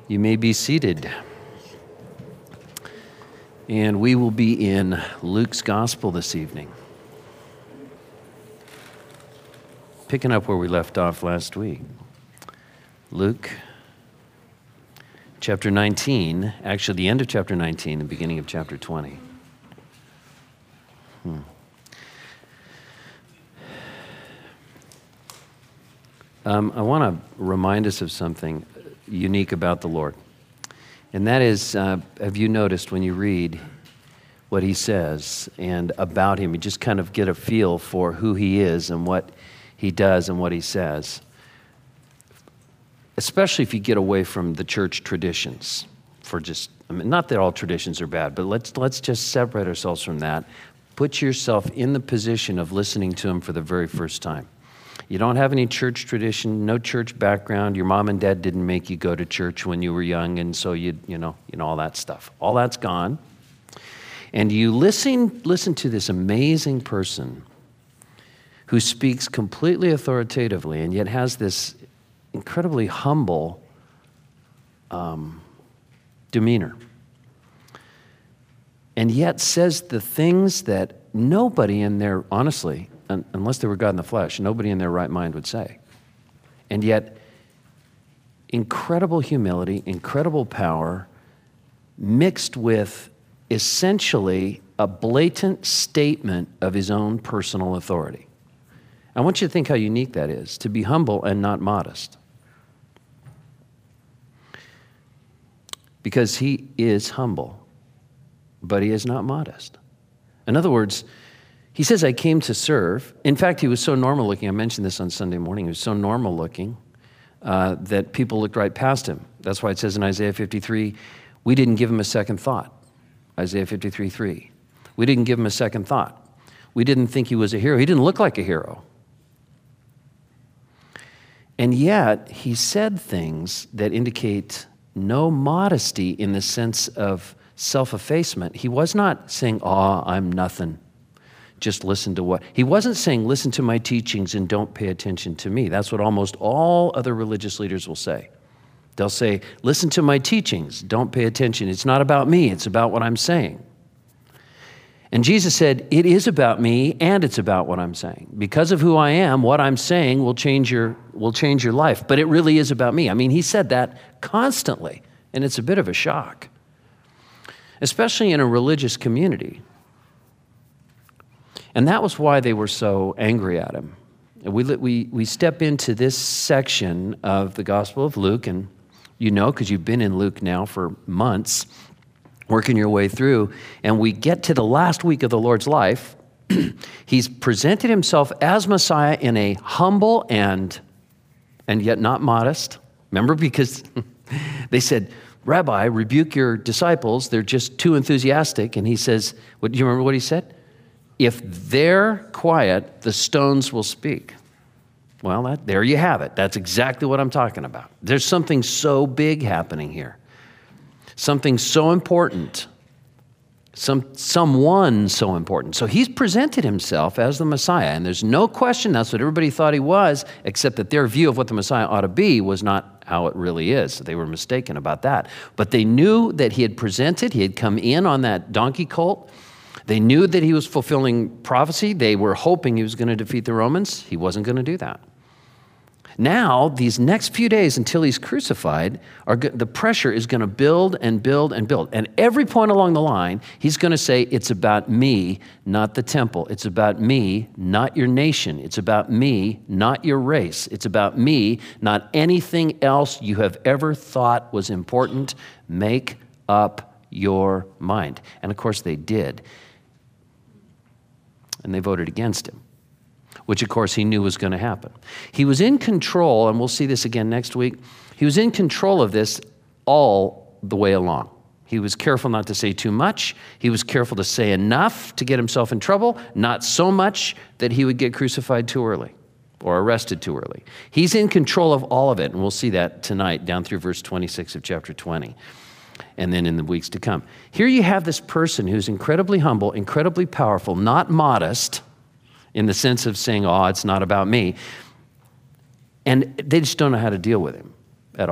You may be seated. And we will be in Luke's Gospel this evening. Picking up where we left off last week. Luke chapter 19, actually the end of chapter 19, the beginning of chapter 20. I want to remind us of something unique about the Lord. And that is, have you noticed when you read what he says and about him, you just kind of get a feel for who he is and what he does and what he says. Especially if you get away from the church traditions not that all traditions are bad, but let's just separate ourselves from that. Put yourself in the position of listening to him for the very first time. You don't have any church tradition, no church background. Your mom and dad didn't make you go to church when you were young, and so you know all that stuff. All that's gone. And you listen to this amazing person who speaks completely authoritatively and yet has this incredibly humble demeanor. And yet says the things that nobody in their, honestly, unless they were God in the flesh, nobody in their right mind would say. And yet, incredible humility, incredible power, mixed with essentially a blatant statement of his own personal authority. I want you to think how unique that is, to be humble and not modest. Because he is humble, but he is not modest. In other words, he says, I came to serve. In fact, he was so normal looking. I mentioned this on Sunday morning. He was so normal looking that people looked right past him. That's why it says in Isaiah 53, we didn't give him a second thought. Isaiah 53:3. We didn't give him a second thought. We didn't think he was a hero. He didn't look like a hero. And yet, he said things that indicate no modesty in the sense of self-effacement. He was not saying, I'm nothing. Just listen to what. He wasn't saying, listen to my teachings and don't pay attention to me. That's what almost all other religious leaders will say. They'll say, listen to my teachings, don't pay attention. It's not about me, it's about what I'm saying. And Jesus said, it is about me and it's about what I'm saying. Because of who I am, what I'm saying will change your life. But it really is about me. I mean, he said that constantly, and it's a bit of a shock, especially in a religious community. And that was why they were so angry at him. We step into this section of the Gospel of Luke, and you know, because you've been in Luke now for months, working your way through, and we get to the last week of the Lord's life. He's presented himself as Messiah in a humble and yet not modest. Remember, because they said, Rabbi, rebuke your disciples. They're just too enthusiastic. And he says, do you remember what he said? If they're quiet, the stones will speak. Well, there you have it. That's exactly what I'm talking about. There's something so big happening here. Something so important. Someone so important. So he's presented himself as the Messiah, and there's no question that's what everybody thought he was, except that their view of what the Messiah ought to be was not how it really is. They were mistaken about that. But they knew that he had come in on that donkey colt. They knew that he was fulfilling prophecy. They were hoping he was going to defeat the Romans. He wasn't going to do that. Now, these next few days until he's crucified, the pressure is going to build and build and build. And every point along the line, he's going to say, it's about me, not the temple. It's about me, not your nation. It's about me, not your race. It's about me, not anything else you have ever thought was important. Make up your mind. And of course they did. And they voted against him, which of course he knew was going to happen. He was in control, and we'll see this again next week. He was in control of this all the way along. He was careful not to say too much. He was careful to say enough to get himself in trouble, not so much that he would get crucified too early or arrested too early. He's in control of all of it, and we'll see that tonight down through verse 26 of chapter 20. And then in the weeks to come. Here you have this person who's incredibly humble, incredibly powerful, not modest in the sense of saying, it's not about me. And they just don't know how to deal with him at all.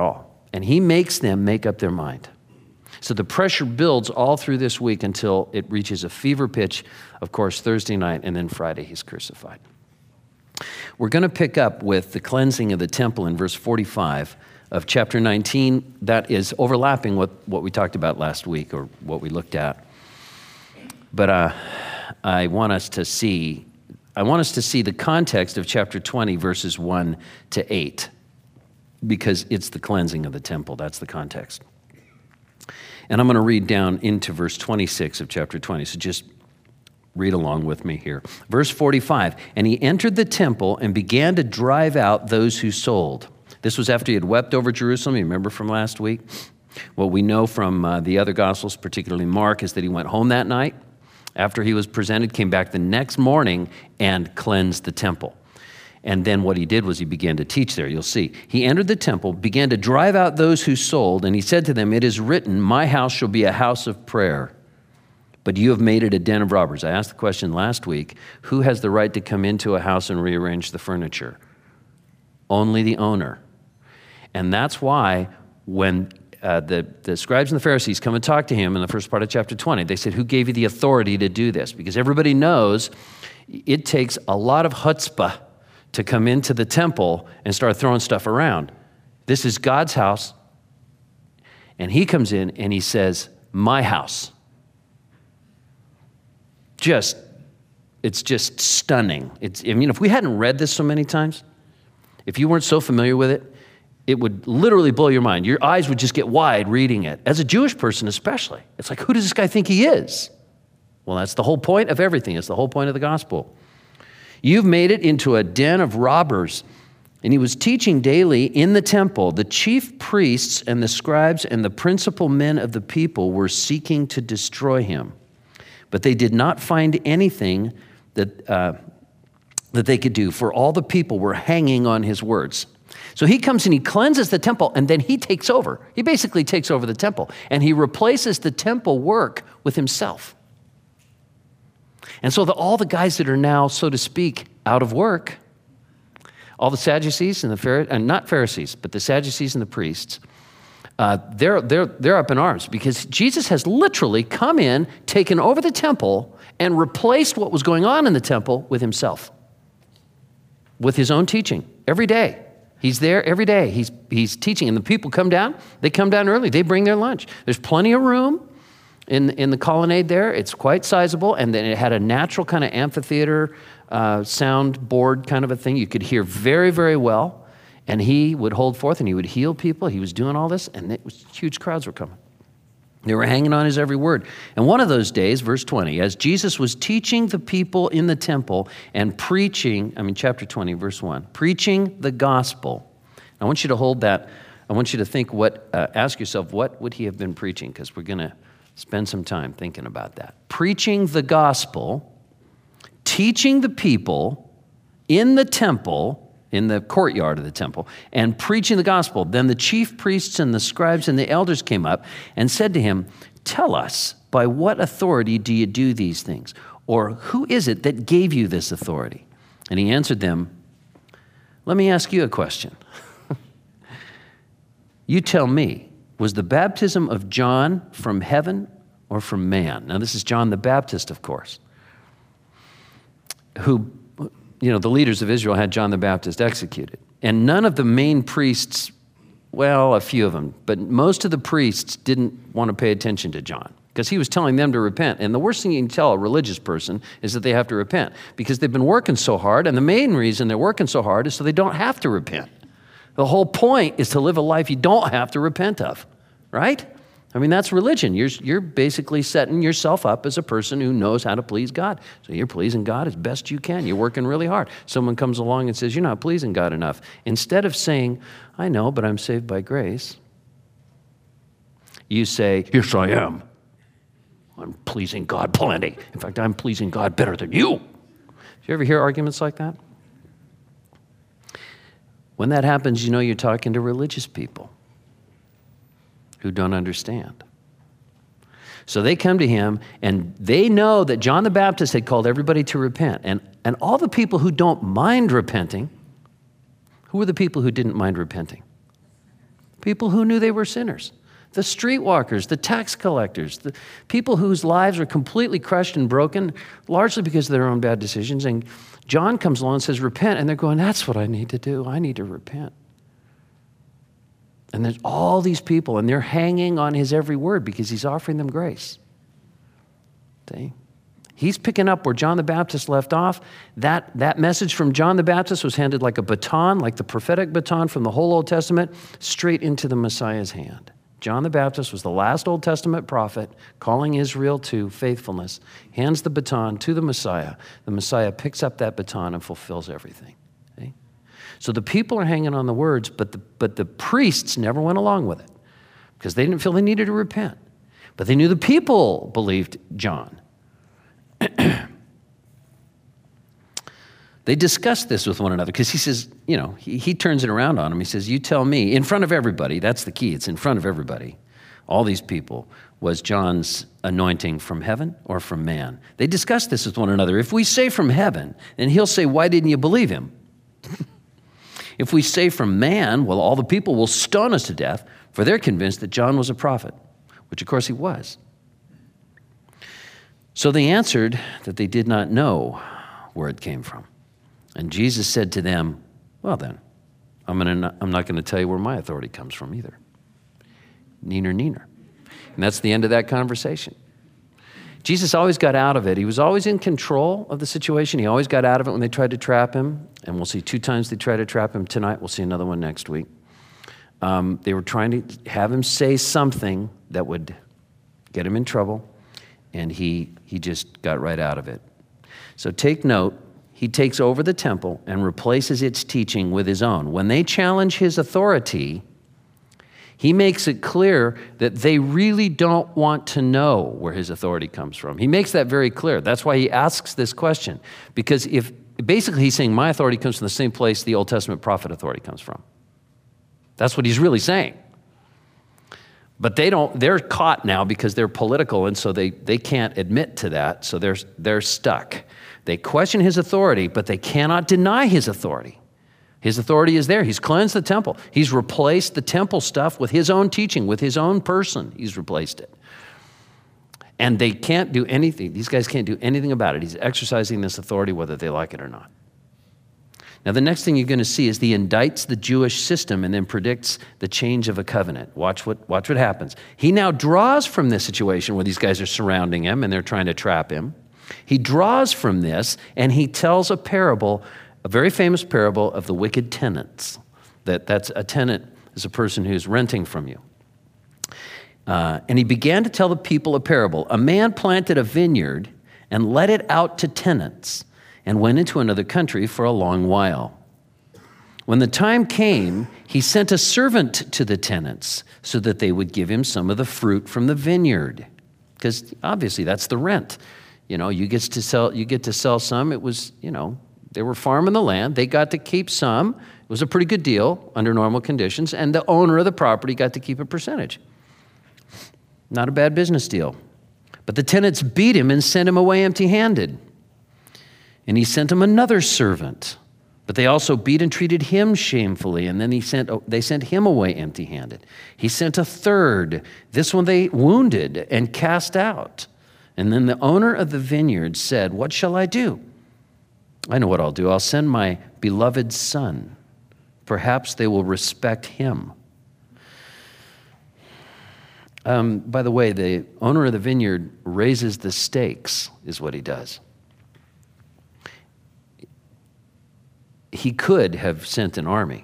And he makes them make up their mind. So the pressure builds all through this week until it reaches a fever pitch, of course, Thursday night, and then Friday he's crucified. We're going to pick up with the cleansing of the temple in verse 45 of chapter 19. That is overlapping with what we talked about last week, or what we looked at. But I want us to see the context of chapter 20, verses 1 to 8, because it's the cleansing of the temple. That's the context. And I'm going to read down into verse 26 of chapter 20. So just read along with me here. Verse 45, and he entered the temple and began to drive out those who sold. This was after he had wept over Jerusalem. You remember from last week? What we know from the other Gospels, particularly Mark, is that he went home that night after he was presented, came back the next morning and cleansed the temple. And then what he did was he began to teach there. You'll see. He entered the temple, began to drive out those who sold, and he said to them, "It is written, my house shall be a house of prayer, but you have made it a den of robbers." I asked the question last week, who has the right to come into a house and rearrange the furniture? Only the owner. And that's why when the scribes and the Pharisees come and talk to him in the first part of chapter 20, they said, "Who gave you the authority to do this?" Because everybody knows it takes a lot of chutzpah to come into the temple and start throwing stuff around. This is God's house. And he comes in and he says, "My house." It's just stunning. If we hadn't read this so many times, if you weren't so familiar with it, it would literally blow your mind. Your eyes would just get wide reading it. As a Jewish person especially. It's like, who does this guy think he is? Well, that's the whole point of everything. It's the whole point of the gospel. You've made it into a den of robbers. And he was teaching daily in the temple. The chief priests and the scribes and the principal men of the people were seeking to destroy him. But they did not find anything that they could do, for all the people were hanging on his words. So he comes and he cleanses the temple, and then he takes over. He basically takes over the temple, and he replaces the temple work with himself. And so all the guys that are now, so to speak, out of work, all the Sadducees and not Pharisees, but the Sadducees and the priests, they're up in arms because Jesus has literally come in, taken over the temple, and replaced what was going on in the temple with himself, with his own teaching every day. He's there every day. He's teaching, and the people come down. They come down early. They bring their lunch. There's plenty of room in the colonnade there. It's quite sizable, and then it had a natural kind of amphitheater sound board kind of a thing. You could hear very, very well, and he would hold forth, and he would heal people. He was doing all this, and huge crowds were coming. They were hanging on his every word. And one of those days, verse 20, as Jesus was teaching the people in the temple and preaching, chapter 20, verse 1, preaching the gospel. I want you to hold that. I want you to think ask yourself, what would he have been preaching? Because we're going to spend some time thinking about that. Preaching the gospel, teaching the people in the temple, in the courtyard of the temple, and preaching the gospel. Then the chief priests and the scribes and the elders came up and said to him, "Tell us, by what authority do you do these things? Or who is it that gave you this authority?" And he answered them, "Let me ask you a question. You tell me, was the baptism of John from heaven or from man?" Now this is John the Baptist, of course, who, the leaders of Israel had John the Baptist executed. And none of the main priests, well, a few of them, but most of the priests didn't want to pay attention to John because he was telling them to repent. And the worst thing you can tell a religious person is that they have to repent because they've been working so hard. And the main reason they're working so hard is so they don't have to repent. The whole point is to live a life you don't have to repent of, right? That's religion. You're basically setting yourself up as a person who knows how to please God. So you're pleasing God as best you can. You're working really hard. Someone comes along and says, "You're not pleasing God enough." Instead of saying, "I know, but I'm saved by grace," you say, "Yes, I am. I'm pleasing God plenty. In fact, I'm pleasing God better than you." Do you ever hear arguments like that? When that happens, you're talking to religious people who don't understand. So they come to him, and they know that John the Baptist had called everybody to repent. And all the people who don't mind repenting, who were the people who didn't mind repenting? People who knew they were sinners. The streetwalkers, the tax collectors, the people whose lives are completely crushed and broken, largely because of their own bad decisions. And John comes along and says, repent. And they're going, that's what I need to do. I need to repent. And there's all these people, and they're hanging on his every word because he's offering them grace. See? He's picking up where John the Baptist left off. That message from John the Baptist was handed like a baton, like the prophetic baton from the whole Old Testament, straight into the Messiah's hand. John the Baptist was the last Old Testament prophet calling Israel to faithfulness, hands the baton to the Messiah. The Messiah picks up that baton and fulfills everything. Okay? So the people are hanging on the words, but the priests never went along with it because they didn't feel they needed to repent. But they knew the people believed John. They discussed this with one another because he says, he turns it around on him. He says, you tell me, in front of everybody, that's the key, it's in front of everybody, all these people, was John's anointing from heaven or from man? They discussed this with one another. If we say from heaven, then he'll say, why didn't you believe him? If we say from man, well, all the people will stone us to death, for they're convinced that John was a prophet, which of course he was. So they answered that they did not know where it came from. And Jesus said to them, well then, I'm not going to tell you where my authority comes from either. Neener. And that's the end of that conversation. Jesus always got out of it. He was always in control of the situation. He always got out of it when they tried to trap him. And we'll see 2 times they tried to trap him tonight. We'll see another one next week. They were trying to have him say something that would get him in trouble. And he just got right out of it. So take note. He takes over the temple and replaces its teaching with his own. When they challenge his authority, he makes it clear that they really don't want to know where his authority comes from. He makes that very clear. That's why he asks this question. Because basically he's saying my authority comes from the same place the Old Testament prophet authority comes from. That's what he's really saying. But they're caught now because they're political, and so they can't admit to that, so they're stuck. They question his authority, but they cannot deny his authority. His authority is there. He's cleansed the temple. He's replaced the temple stuff with his own teaching, with his own person. He's replaced it. And they can't do anything. These guys can't do anything about it. He's exercising this authority whether they like it or not. Now, the next thing you're going to see is he indicts the Jewish system and then predicts the change of a covenant. Watch what happens. He now draws from this situation where these guys are surrounding him and they're trying to trap him. He draws from this and he tells a parable, a very famous parable of the wicked tenants. That's a tenant is a person who's renting from you. And he began to tell the people a parable. A man planted a vineyard and let it out to tenants and went into another country for a long while. When the time came, he sent a servant to the tenants so that they would give him some of the fruit from the vineyard. Because obviously that's the rent. You get to sell some. It was, they were farming the land. They got to keep some. It was a pretty good deal under normal conditions. And the owner of the property got to keep a percentage. Not a bad business deal. But the tenants beat him and sent him away empty-handed. And he sent him another servant. But they also beat and treated him shamefully. And then they sent him away empty-handed. He sent a third. This one they wounded and cast out. And then the owner of the vineyard said, what shall I do? I know what I'll do. I'll send my beloved son. Perhaps they will respect him. By the way, the owner of the vineyard raises the stakes, is what he does. He could have sent an army.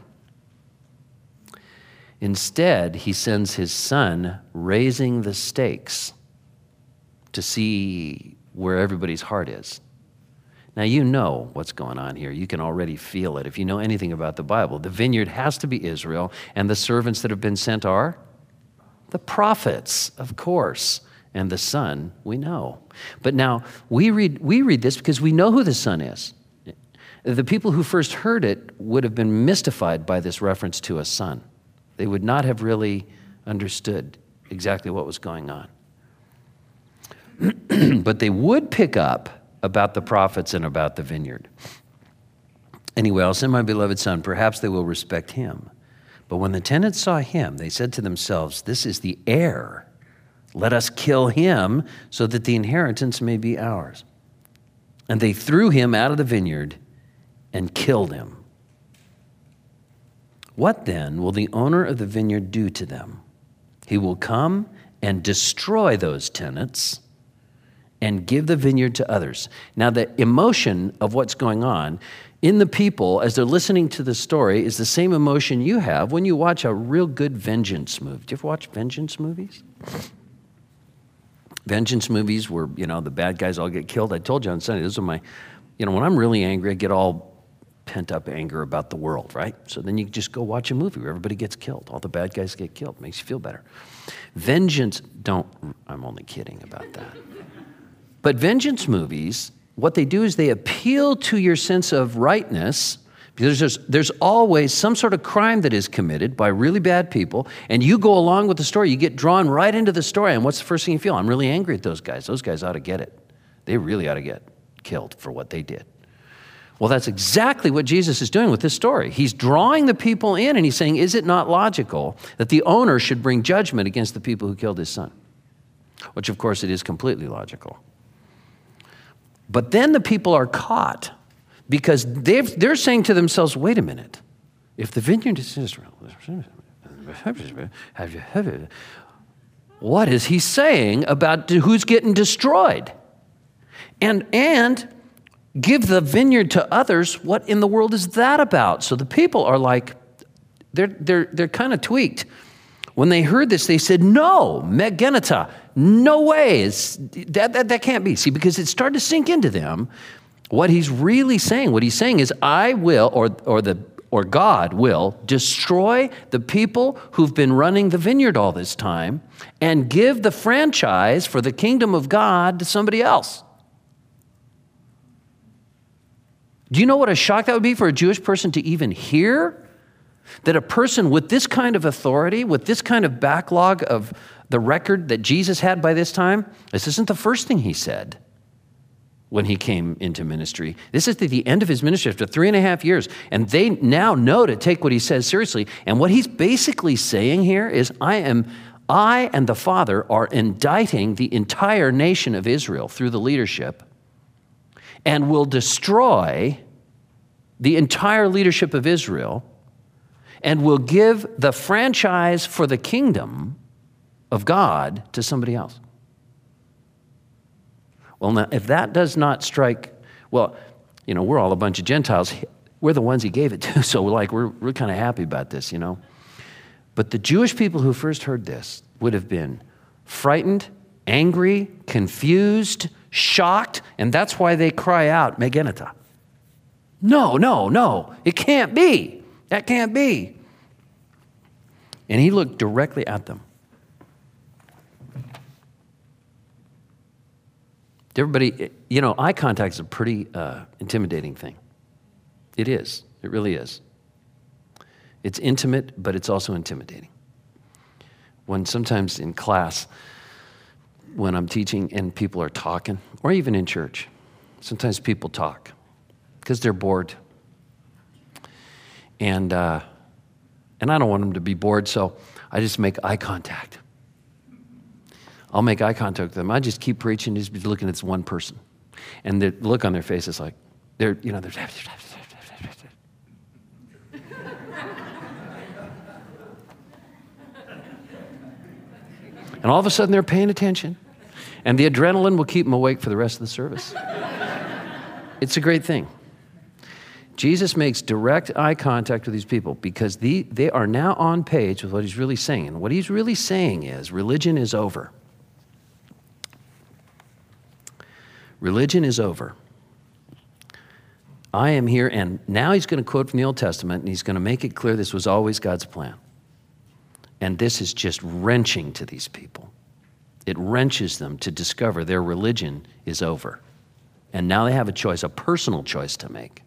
Instead, he sends his son raising the stakes to see where everybody's heart is. Now, you know what's going on here. You can already feel it. If you know anything about the Bible, the vineyard has to be Israel, and the servants that have been sent are the prophets, of course, and the son we know. But now, we read this because we know who the son is. The people who first heard it would have been mystified by this reference to a son. They would not have really understood exactly what was going on. But they would pick up about the prophets and about the vineyard. Anyway, I'll send my beloved son. Perhaps they will respect him. But when the tenants saw him, they said to themselves, this is the heir. Let us kill him so that the inheritance may be ours. And they threw him out of the vineyard and killed him. What then will the owner of the vineyard do to them? He will come and destroy those tenants and give the vineyard to others. Now, the emotion of what's going on in the people as they're listening to the story is the same emotion you have when you watch a real good vengeance movie. Do you ever watch vengeance movies? Vengeance movies where, the bad guys all get killed. I told you on Sunday, those are my, when I'm really angry, I get all pent-up anger about the world, right? So then you just go watch a movie where everybody gets killed. All the bad guys get killed. Makes you feel better. I'm only kidding about that. But vengeance movies, what they do is they appeal to your sense of rightness, because there's always some sort of crime that is committed by really bad people, and you go along with the story. You get drawn right into the story, and what's the first thing you feel? I'm really angry at those guys. Those guys ought to get it. They really ought to get killed for what they did. Well, that's exactly what Jesus is doing with this story. He's drawing the people in, and he's saying, is it not logical that the owner should bring judgment against the people who killed his son? Which, of course, it is completely logical. But then the people are caught because they're saying to themselves, wait a minute, if the vineyard is Israel, what is he saying about who's getting destroyed? And give the vineyard to others, what in the world is that about? So the people are like, they're kind of tweaked. When they heard this, they said, no, Megenata, no way, that can't be. See, because it started to sink into them what he's really saying. What he's saying is, I will, or God will, destroy the people who've been running the vineyard all this time and give the franchise for the kingdom of God to somebody else. Do you know what a shock that would be for a Jewish person to even hear? That a person with this kind of authority, with this kind of backlog of the record that Jesus had by this time, this isn't the first thing he said when he came into ministry. This is the end of his ministry after 3.5 years. And they now know to take what he says seriously. And what he's basically saying here is, I and the Father are indicting the entire nation of Israel through the leadership and will destroy the entire leadership of Israel and will give the franchise for the kingdom of God to somebody else. Well, now, if that does not strike, well, we're all a bunch of Gentiles. We're the ones he gave it to, so we're kind of happy about this, But the Jewish people who first heard this would have been frightened, angry, confused, shocked, and that's why they cry out, Megenata. No, it can't be. That can't be. And he looked directly at them. Everybody, eye contact is a pretty intimidating thing. It is. It really is. It's intimate, but it's also intimidating. When sometimes in class, when I'm teaching and people are talking, or even in church, sometimes people talk because they're bored. And I don't want them to be bored, so I just make eye contact. I'll make eye contact with them. I just keep preaching, just be looking at this one person. And the look on their face is like, they're. And all of a sudden they're paying attention. And the adrenaline will keep them awake for the rest of the service. It's a great thing. Jesus makes direct eye contact with these people because they are now on page with what he's really saying. And what he's really saying is religion is over. Religion is over. I am here, and now he's going to quote from the Old Testament, and he's going to make it clear this was always God's plan. And this is just wrenching to these people. It wrenches them to discover their religion is over. And now they have a choice, a personal choice to make.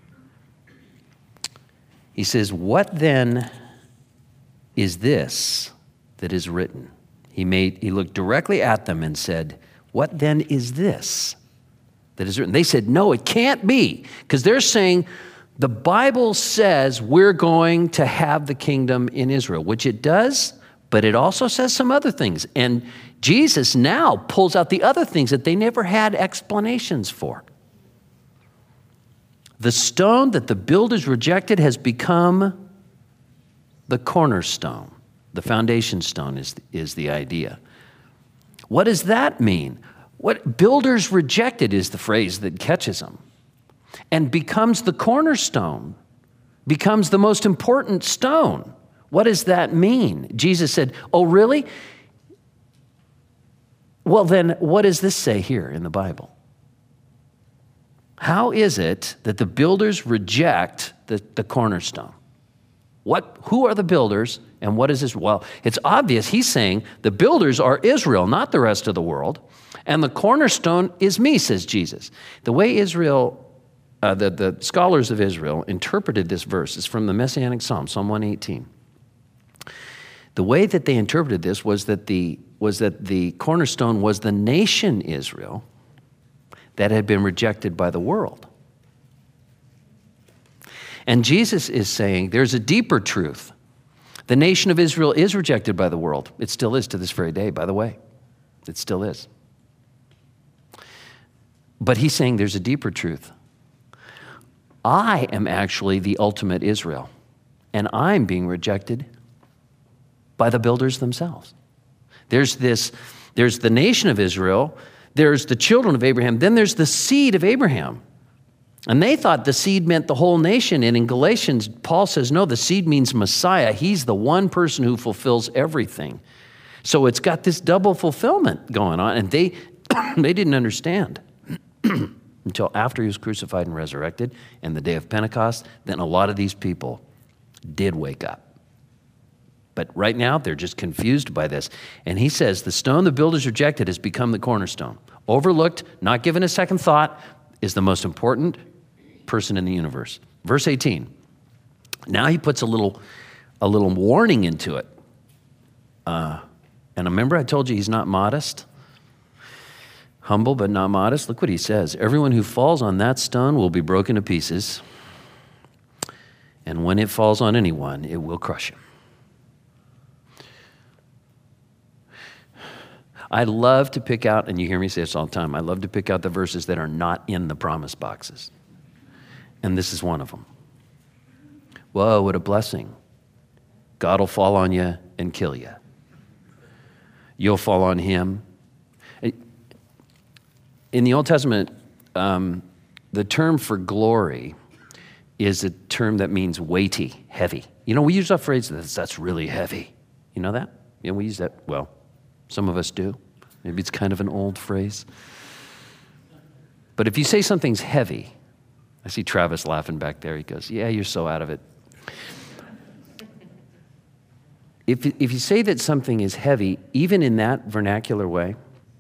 He says, what then is this that is written? He looked directly at them and said, what then is this that is written? They said, no, it can't be. Because they're saying The Bible says we're going to have the kingdom in Israel, which it does, but it also says some other things. And Jesus now pulls out the other things that they never had explanations for. The stone that the builders rejected has become the cornerstone. The foundation stone is the idea. What does that mean? What builders rejected is the phrase that catches them, and becomes the cornerstone, becomes the most important stone. What does that mean? Jesus said, oh, really? Well, then what does this say here in the Bible? How is it that the builders reject the cornerstone? Who are the builders, and what is this? Well, it's obvious. He's saying the builders are Israel, not the rest of the world, and the cornerstone is me, says Jesus. The way Israel, the scholars of Israel interpreted this verse is from the Messianic Psalm, Psalm 118. The way that they interpreted this was that the cornerstone was the nation Israel that had been rejected by the world. And Jesus is saying there's a deeper truth. The nation of Israel is rejected by the world. It still is to this very day, by the way. It still is. But he's saying there's a deeper truth. I am actually the ultimate Israel, and I'm being rejected by the builders themselves. There's the nation of Israel, there's the children of Abraham, then there's the seed of Abraham. And they thought the seed meant the whole nation. And in Galatians, Paul says, no, the seed means Messiah. He's the one person who fulfills everything. So it's got this double fulfillment going on. And they didn't understand until after he was crucified and resurrected and the day of Pentecost. Then a lot of these people did wake up. But right now, they're just confused by this. And he says, the stone the builders rejected has become the cornerstone. Overlooked, not given a second thought, is the most important person in the universe. Verse 18. Now he puts a little warning into it. And remember I told you he's not modest? Humble but not modest. Look what he says. Everyone who falls on that stone will be broken to pieces. And when it falls on anyone, it will crush him. I love to pick out, and you hear me say this all the time, I love to pick out the verses that are not in the promise boxes. And this is one of them. Whoa, what a blessing. God will fall on you and kill you. You'll fall on him. In the Old Testament, the term for glory is a term that means weighty, heavy. You know, we use that phrase, that's really heavy. You know that? Yeah, we use that, well, some of us do. Maybe it's kind of an old phrase. But if you say something's heavy, I see Travis laughing back there. He goes, yeah, you're so out of it. If you say that something is heavy, even in that vernacular way,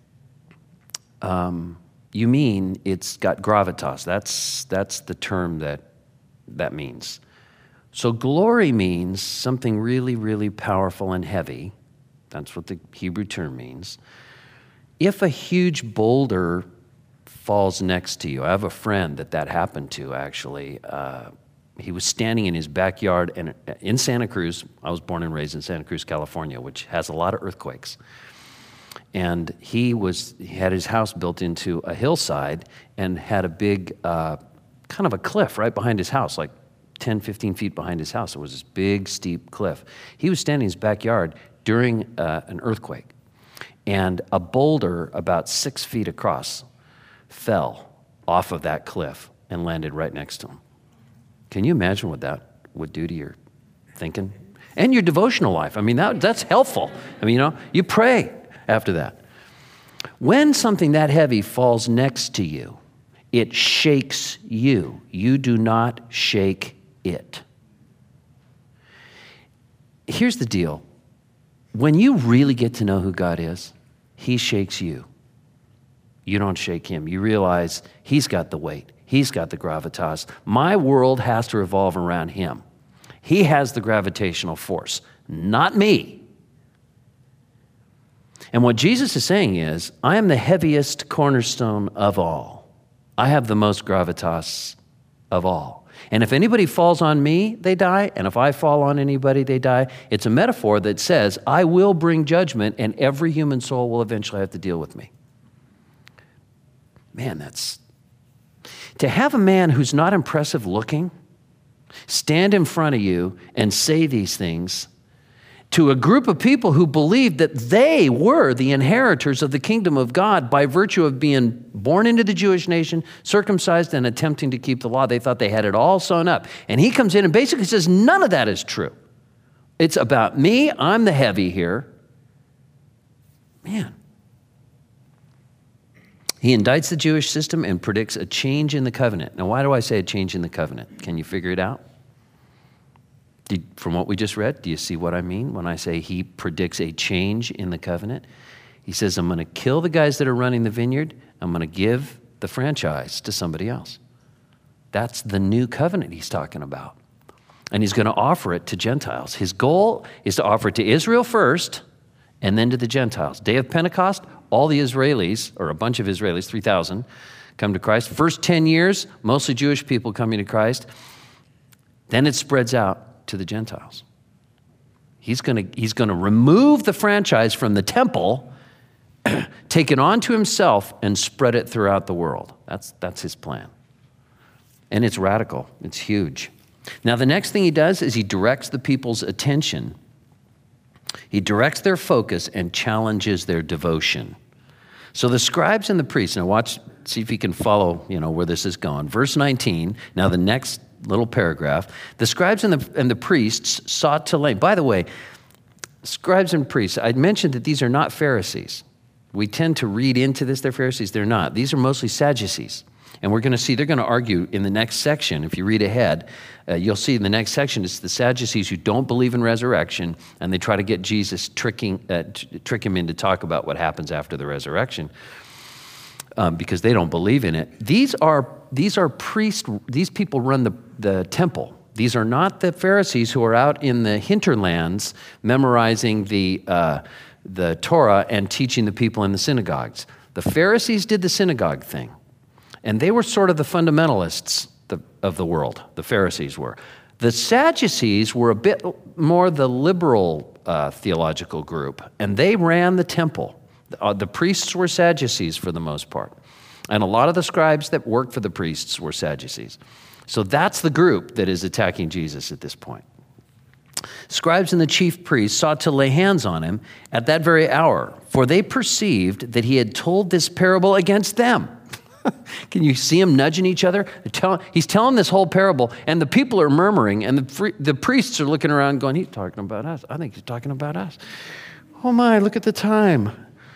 you mean it's got gravitas. That's the term that means. So glory means something really, really powerful and heavy. That's what the Hebrew term means. If a huge boulder falls next to you, I have a friend that happened to, actually. He was standing in his backyard in Santa Cruz. I was born and raised in Santa Cruz, California, which has a lot of earthquakes. And he had his house built into a hillside and had a big, kind of a cliff right behind his house, like 10, 15 feet behind his house. It was this big, steep cliff. He was standing in his backyard during an earthquake, and a boulder about 6 feet across fell off of that cliff and landed right next to him. Can you imagine what that would do to your thinking? And your devotional life. I mean, that's helpful. I mean, you pray after that. When something that heavy falls next to you, it shakes you. You do not shake it. Here's the deal. When you really get to know who God is, he shakes you. You don't shake him. You realize he's got the weight. He's got the gravitas. My world has to revolve around him. He has the gravitational force, not me. And what Jesus is saying is, I am the heaviest cornerstone of all. I have the most gravitas of all. And if anybody falls on me, they die. And if I fall on anybody, they die. It's a metaphor that says, I will bring judgment, and every human soul will eventually have to deal with me. Man, to have a man who's not impressive looking stand in front of you and say these things to a group of people who believed that they were the inheritors of the kingdom of God by virtue of being born into the Jewish nation, circumcised, and attempting to keep the law. They thought they had it all sewn up. And he comes in and basically says, none of that is true. It's about me. I'm the heavy here. Man. He indicts the Jewish system and predicts a change in the covenant. Now, why do I say a change in the covenant? Can you figure it out? From what we just read, do you see what I mean when I say he predicts a change in the covenant? He says, I'm going to kill the guys that are running the vineyard. I'm going to give the franchise to somebody else. That's the new covenant he's talking about. And he's going to offer it to Gentiles. His goal is to offer it to Israel first and then to the Gentiles. Day of Pentecost, all the Israelis, or a bunch of Israelis, 3,000, come to Christ. First 10 years, mostly Jewish people coming to Christ. Then it spreads out to the Gentiles. He's going to remove the franchise from the temple, take it onto himself, and spread it throughout the world. That's his plan. And it's radical. It's huge. Now, the next thing he does is he directs the people's attention. He directs their focus and challenges their devotion. So the scribes and the priests, now see if you can follow, where this is going. Verse 19, now the next little paragraph, the scribes and the priests sought to lay. By the way, scribes and priests, I mentioned that these are not Pharisees. We tend to read into this, they're Pharisees. They're not. These are mostly Sadducees. And we're going to see, they're going to argue in the next section. If you read ahead, you'll see in the next section, it's the Sadducees who don't believe in resurrection, and they try to get Jesus, trick him in to talk about what happens after the resurrection. Because they don't believe in it. These are priests. These people run the temple. These are not the Pharisees who are out in the hinterlands memorizing the Torah and teaching the people in the synagogues. The Pharisees did the synagogue thing, and they were sort of the fundamentalists of the world. The Pharisees were. The Sadducees were a bit more the liberal theological group, and they ran the temple. The priests were Sadducees for the most part. And a lot of the scribes that worked for the priests were Sadducees. So that's the group that is attacking Jesus at this point. Scribes and the chief priests sought to lay hands on him at that very hour, for they perceived that he had told this parable against them. Can you see them nudging each other? He's telling this whole parable, and the people are murmuring, and the priests are looking around going, he's talking about us. I think he's talking about us. Oh my, look at the time.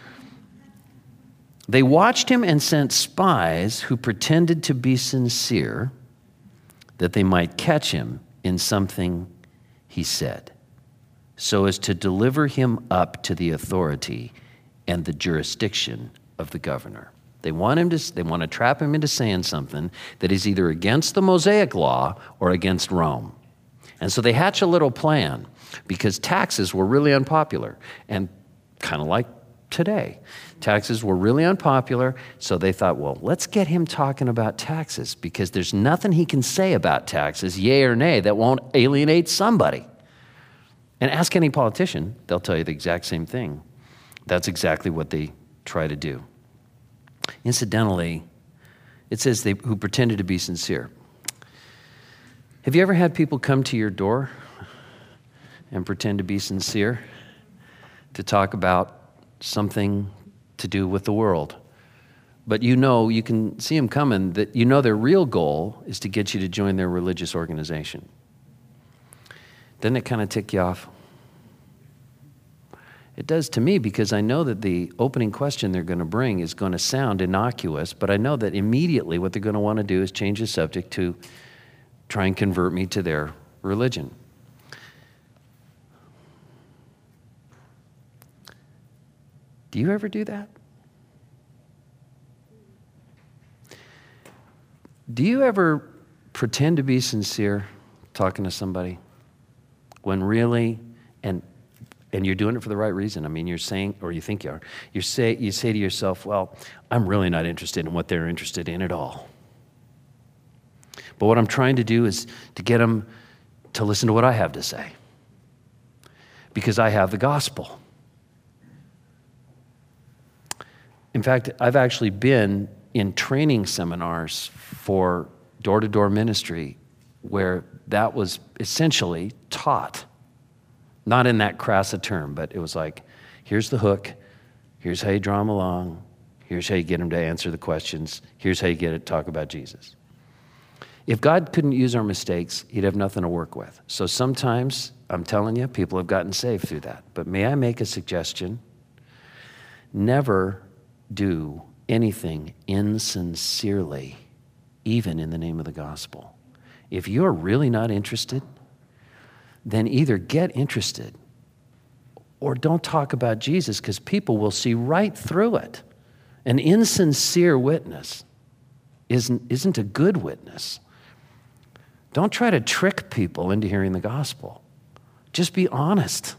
They watched him and sent spies who pretended to be sincere that they might catch him in something he said, so as to deliver him up to the authority and the jurisdiction of the governor. They want to trap him into saying something that is either against the Mosaic law or against Rome. And so they hatch a little plan because taxes were really unpopular, and kind of like today. Taxes were really unpopular, so they thought, well, let's get him talking about taxes because there's nothing he can say about taxes, yay or nay, that won't alienate somebody. And ask any politician, they'll tell you the exact same thing. That's exactly what they try to do. Incidentally, it says who pretended to be sincere. Have you ever had people come to your door and pretend to be sincere to talk about something to do with the world? But you can see them coming, that their real goal is to get you to join their religious organization. Doesn't it kind of tick you off? It does to me, because I know that the opening question they're going to bring is going to sound innocuous, but I know that immediately what they're going to want to do is change the subject to try and convert me to their religion. Do you ever do that? Do you ever pretend to be sincere talking to somebody when really, and you're doing it for the right reason? I mean, you're saying, or you think you are, you say to yourself, well, I'm really not interested in what they're interested in at all. But what I'm trying to do is to get them to listen to what I have to say, because I have the gospel. In fact, I've actually been in training seminars for door-to-door ministry where that was essentially taught. Not in that crass a term, but it was like, here's the hook, here's how you draw them along, here's how you get them to answer the questions, here's how you get it to talk about Jesus. If God couldn't use our mistakes, he'd have nothing to work with. So sometimes, I'm telling you, people have gotten saved through that. But may I make a suggestion? Never do anything insincerely, even in the name of the gospel. If you're really not interested, then either get interested or don't talk about Jesus, because people will see right through it. An insincere witness isn't a good witness. Don't try to trick people into hearing the gospel. Just be honest.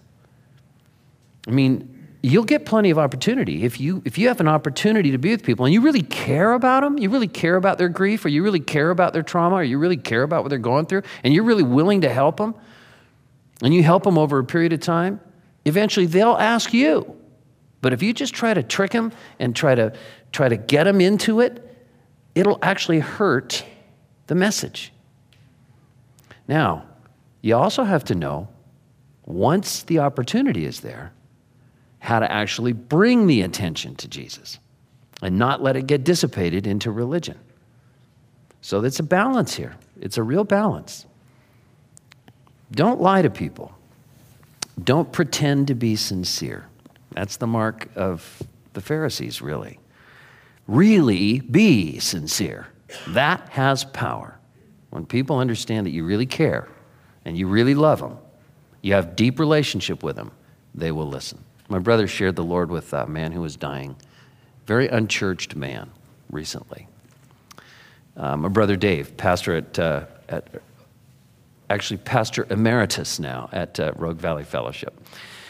I mean, you'll get plenty of opportunity. If you have an opportunity to be with people and you really care about them, you really care about their grief, or you really care about their trauma, or you really care about what they're going through, and you're really willing to help them, and you help them over a period of time, eventually they'll ask you. But if you just try to trick them and try to get them into it, it'll actually hurt the message. Now, you also have to know, once the opportunity is there, how to actually bring the attention to Jesus and not let it get dissipated into religion. So it's a balance here. It's a real balance. Don't lie to people. Don't pretend to be sincere. That's the mark of the Pharisees, really. Really be sincere. That has power. When people understand that you really care and you really love them, you have deep relationship with them, they will listen. My brother shared the Lord with a man who was dying, very unchurched man recently. My brother Dave, pastor actually pastor emeritus now at Rogue Valley Fellowship.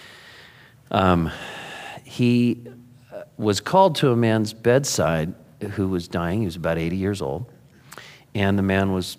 He was called to a man's bedside who was dying. He was about 80 years old. And the man was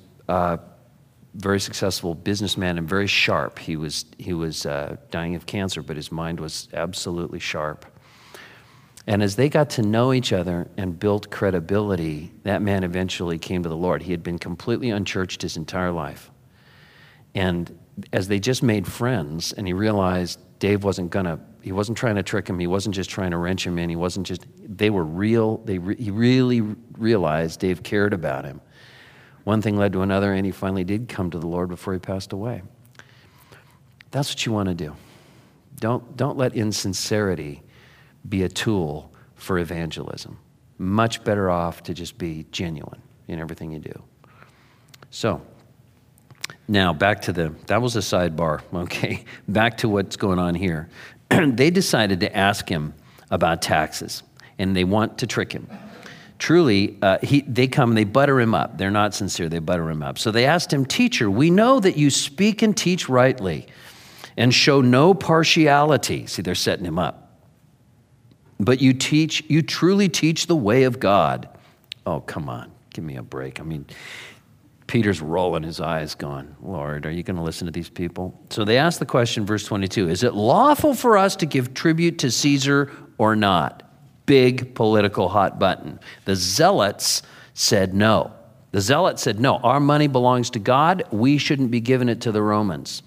very successful businessman and very sharp. He was dying of cancer, but his mind was absolutely sharp. And as they got to know each other and built credibility, that man eventually came to the Lord. He had been completely unchurched his entire life. And as they just made friends, and he realized Dave he wasn't trying to trick him. He wasn't just trying to wrench him in. They were real. He really realized Dave cared about him. One thing led to another, and he finally did come to the Lord before he passed away. That's what you want to do. Don't let insincerity be a tool for evangelism. Much better off to just be genuine in everything you do. So, now back to that was a sidebar, okay? Back to what's going on here. They decided to ask him about taxes, and they want to trick him. Truly, they come and they butter him up. They're not sincere, they butter him up. So they asked him, "Teacher, we know that you speak and teach rightly and show no partiality." See, they're setting him up. "But you truly teach the way of God." Oh, come on, give me a break. I mean, Peter's rolling his eyes going, "Lord, are you going to listen to these people?" So they asked the question, verse 22, "Is it lawful for us to give tribute to Caesar or not?" Big political hot button. The Zealots said no. The Zealots said, "No, our money belongs to God. We shouldn't be giving it to the Romans."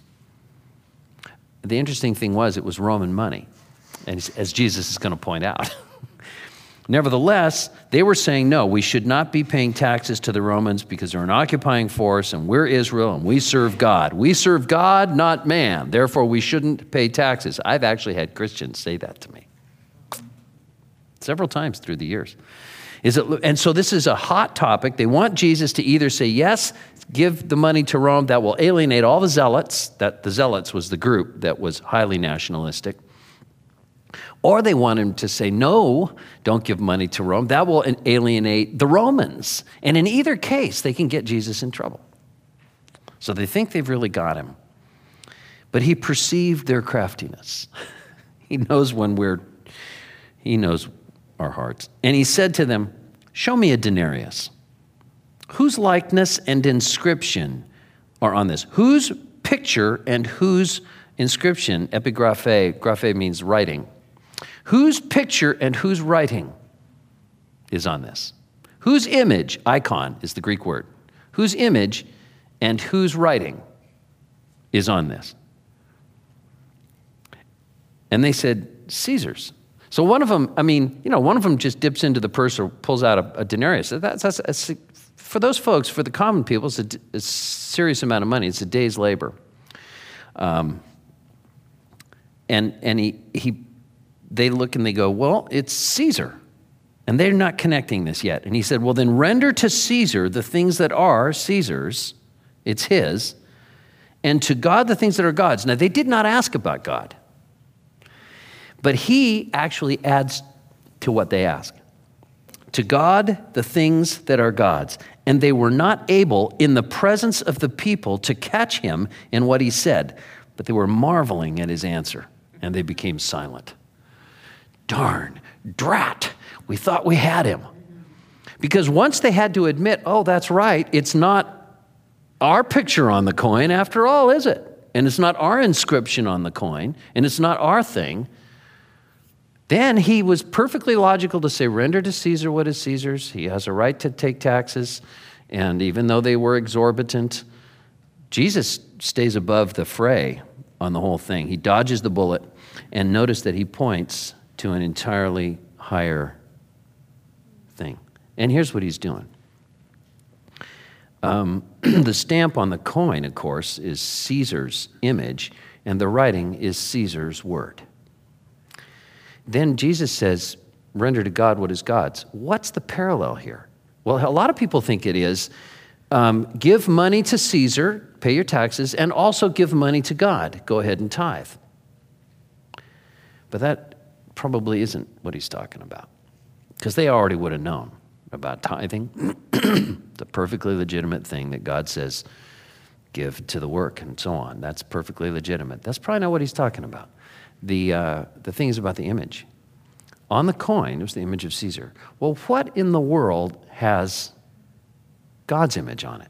The interesting thing was it was Roman money, and as Jesus is going to point out. Nevertheless, they were saying, no, we should not be paying taxes to the Romans because they're an occupying force, and we're Israel, and we serve God. We serve God, not man. Therefore, we shouldn't pay taxes. I've actually had Christians say that to me several times through the years. And so this is a hot topic. They want Jesus to either say, yes, give the money to Rome. That will alienate all the Zealots. That the Zealots was the group that was highly nationalistic. Or they want him to say, no, don't give money to Rome. That will alienate the Romans. And in either case, they can get Jesus in trouble. So they think they've really got him. But he perceived their craftiness. He knows our hearts. And he said to them, "Show me a denarius. Whose likeness and inscription are on this? Whose picture and whose inscription, epigraphe, graphe means writing. Whose picture and whose writing is on this? Whose image, icon is the Greek word, whose image and whose writing is on this? And they said, Caesar's. So one of them, one of them just dips into the purse or pulls out a denarius. That's for those folks, for the common people, it's a serious amount of money. It's a day's labor. And they look and they go, well, it's Caesar. And they're not connecting this yet. And he said, well, then render to Caesar the things that are Caesar's, it's his, and to God the things that are God's. Now, they did not ask about God. But he actually adds to what they ask. To God, the things that are God's. And they were not able, in the presence of the people, to catch him in what he said. But they were marveling at his answer, and they became silent. Darn, drat, we thought we had him. Because once they had to admit, oh, that's right, it's not our picture on the coin after all, is it? And it's not our inscription on the coin, and it's not our thing. Then he was perfectly logical to say, render to Caesar what is Caesar's. He has a right to take taxes. And even though they were exorbitant, Jesus stays above the fray on the whole thing. He dodges the bullet. And notice that he points to an entirely higher thing. And here's what he's doing. The stamp on the coin, of course, is Caesar's image, and the writing is Caesar's word. Then Jesus says, render to God what is God's. What's the parallel here? Well, a lot of people think it is give money to Caesar, pay your taxes, and also give money to God. Go ahead and tithe. But that probably isn't what he's talking about, because they already would have known about tithing, the perfectly legitimate thing that God says, give to the work and so on. That's perfectly legitimate. That's probably not what he's talking about. The thing is about the image. On the coin was the image of Caesar. Well, what in the world has God's image on it?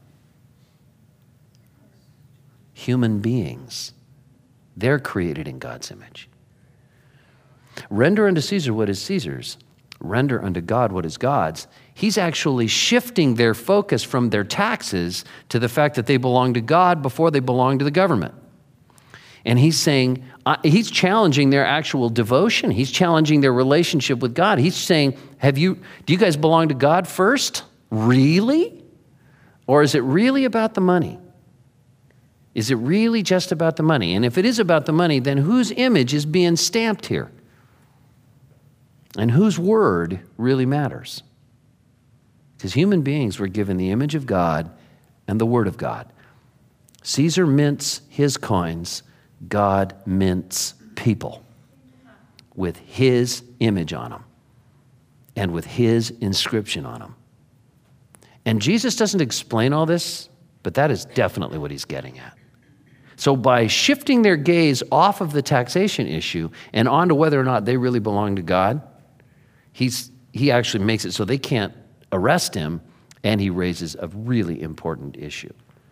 Human beings. They're created in God's image. Render unto Caesar what is Caesar's. Render unto God what is God's. He's actually shifting their focus from their taxes to the fact that they belong to God before they belong to the government. And he's saying, he's challenging their actual devotion. He's challenging their relationship with God. He's saying, do you guys belong to God first? Really? Or is it really about the money? Is it really just about the money? And if it is about the money, then whose image is being stamped here? And whose word really matters? Because human beings were given the image of God and the word of God. Caesar mints his coins. God mints people with his image on them and with his inscription on them. And Jesus doesn't explain all this, but that is definitely what he's getting at. So by shifting their gaze off of the taxation issue and onto whether or not they really belong to God, he actually makes it so they can't arrest him, and he raises a really important issue.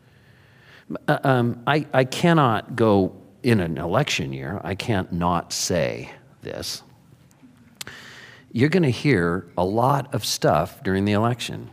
I cannot go in an election year, I can't not say this. You're going to hear a lot of stuff during the election.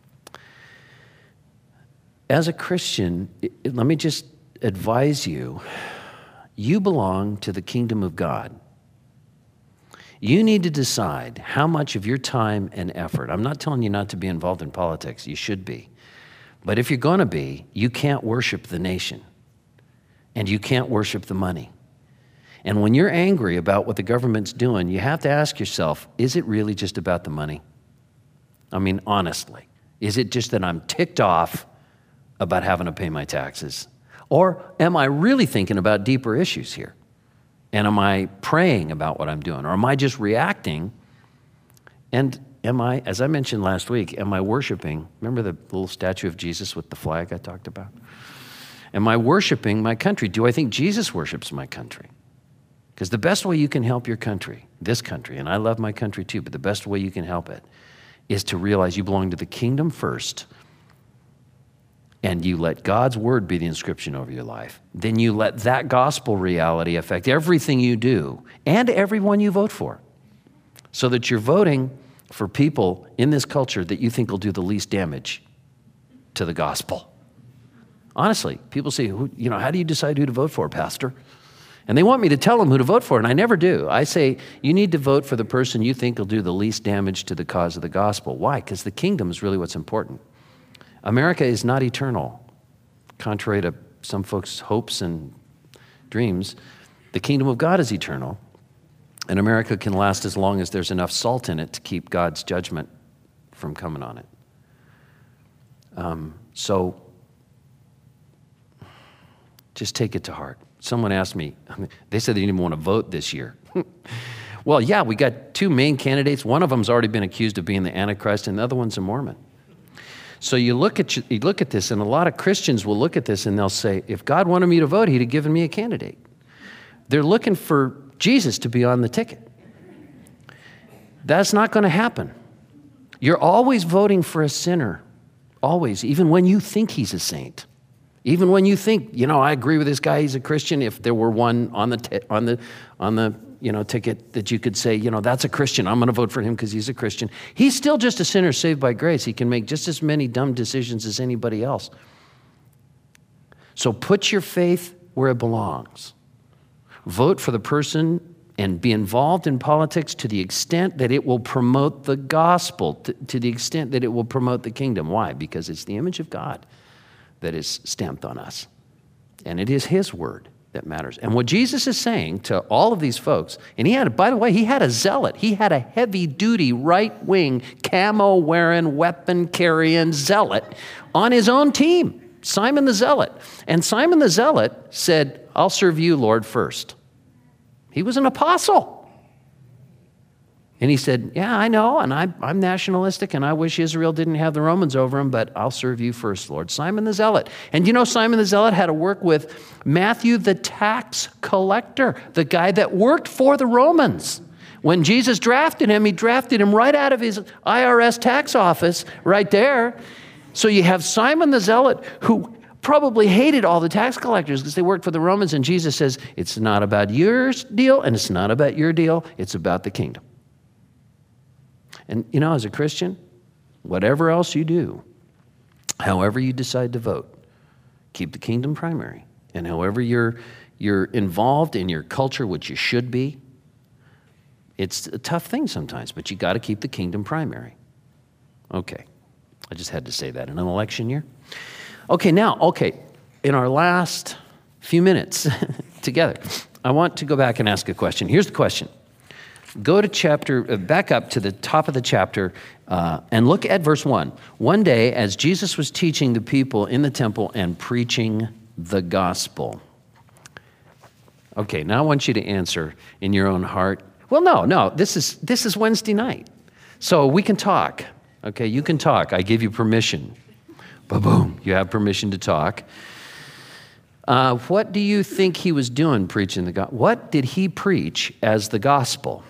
As a Christian, let me just advise you, you belong to the kingdom of God. You need to decide how much of your time and effort. I'm not telling you not to be involved in politics. You should be. But if you're going to be, you can't worship the nation. And you can't worship the money. And when you're angry about what the government's doing, you have to ask yourself, is it really just about the money? I mean, honestly, is it just that I'm ticked off about having to pay my taxes? Or am I really thinking about deeper issues here? And am I praying about what I'm doing? Or am I just reacting? And am I, as I mentioned last week, am I worshiping? Remember the little statue of Jesus with the flag I talked about? Am I worshiping my country? Do I think Jesus worships my country? Because the best way you can help your country, this country, and I love my country too, but the best way you can help it is to realize you belong to the kingdom first and you let God's word be the inscription over your life, then you let that gospel reality affect everything you do and everyone you vote for, so that you're voting for people in this culture that you think will do the least damage to the gospel. Honestly, people say, how do you decide who to vote for, Pastor? And they want me to tell them who to vote for, and I never do. I say, you need to vote for the person you think will do the least damage to the cause of the gospel. Why? Because the kingdom is really what's important. America is not eternal, contrary to some folks' hopes and dreams. The kingdom of God is eternal, and America can last as long as there's enough salt in it to keep God's judgment from coming on it. So just take it to heart. Someone asked me, they said they didn't even want to vote this year. Well, yeah, we got two main candidates. One of them's already been accused of being the Antichrist, and the other one's a Mormon. So you look at this, and a lot of Christians will look at this, and they'll say, if God wanted me to vote, he'd have given me a candidate. They're looking for Jesus to be on the ticket. That's not going to happen. You're always voting for a sinner, always, even when you think he's a saint. Even when you think, I agree with this guy, he's a Christian. If there were one on the ticket that you could say, that's a Christian, I'm going to vote for him because he's a Christian. He's still just a sinner saved by grace. He can make just as many dumb decisions as anybody else. So put your faith where it belongs. Vote for the person and be involved in politics to the extent that it will promote the gospel, to the extent that it will promote the kingdom. Why? Because it's the image of God that is stamped on us. And it is his word that matters. And what Jesus is saying to all of these folks, and he had a zealot. He had a heavy-duty, right-wing, camo-wearing, weapon-carrying zealot on his own team, Simon the Zealot. And Simon the Zealot said, I'll serve you, Lord, first. He was an apostle. And he said, yeah, I know, and I'm nationalistic, and I wish Israel didn't have the Romans over him, but I'll serve you first, Lord. Simon the Zealot. And Simon the Zealot had to work with Matthew the tax collector, the guy that worked for the Romans. When Jesus drafted him, he drafted him right out of his IRS tax office right there. So you have Simon the Zealot, who probably hated all the tax collectors because they worked for the Romans, and Jesus says, it's not about your deal, and it's not about your deal, it's about the kingdom. And, as a Christian, whatever else you do, however you decide to vote, keep the kingdom primary. And however you're involved in your culture, which you should be, it's a tough thing sometimes, but you got to keep the kingdom primary. Okay. I just had to say that in an election year. Okay, in our last few minutes together, I want to go back and ask a question. Here's the question. Go to back up to the top of the chapter and look at verse 1. One day, as Jesus was teaching the people in the temple and preaching the gospel. Okay, now I want you to answer in your own heart. Well, no, this is Wednesday night. So we can talk. Okay, you can talk. I give you permission. Ba-boom, you have permission to talk. What do you think he was doing preaching the gospel? What did he preach as the gospel?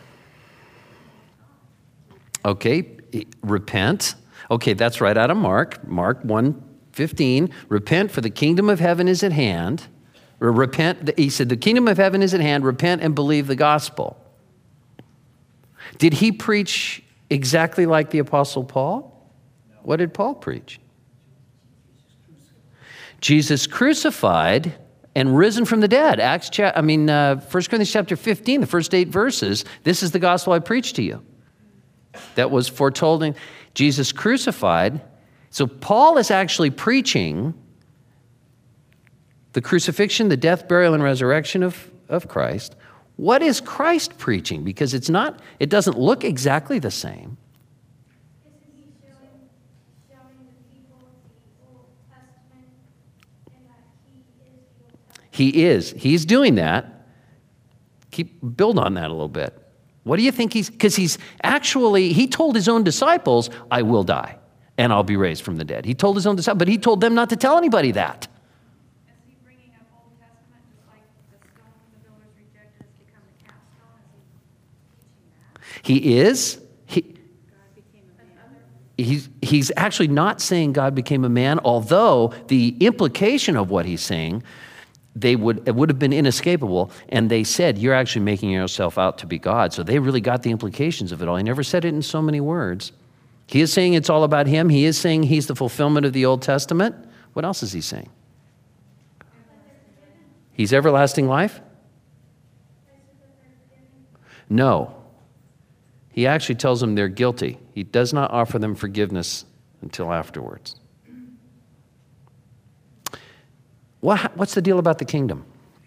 Okay, repent. Okay, that's right out of Mark 1:15. Repent, for the kingdom of heaven is at hand. Or repent, he said, the kingdom of heaven is at hand. Repent and believe the gospel. Did he preach exactly like the Apostle Paul? No. What did Paul preach? Jesus crucified and risen from the dead. 1 Corinthians chapter 15, the first 8 verses. This is the gospel I preached to you. That was foretold. Jesus crucified. So Paul is actually preaching the crucifixion, the death, burial, and resurrection of Christ. What is Christ preaching? Because it doesn't look exactly the same. Isn't he showing the people the Old Testament and that he is the Old Testament? He is. He's doing that. Build on that a little bit. What do you think because he told his own disciples, I will die and I'll be raised from the dead. He told his own disciples, but he told them not to tell anybody that. Is he bringing up Old Testament just like the stone the builders rejected has become the capstone? Is he teaching that? He is. God became a man. he's actually not saying God became a man, although the implication of what he's saying, it would have been inescapable. And they said, you're actually making yourself out to be God. So they really got the implications of it all. He never said it in so many words. He is saying it's all about him. He is saying he's the fulfillment of the Old Testament. What else is he saying? He's everlasting life? No. He actually tells them they're guilty. He does not offer them forgiveness until afterwards. What's the deal about the kingdom?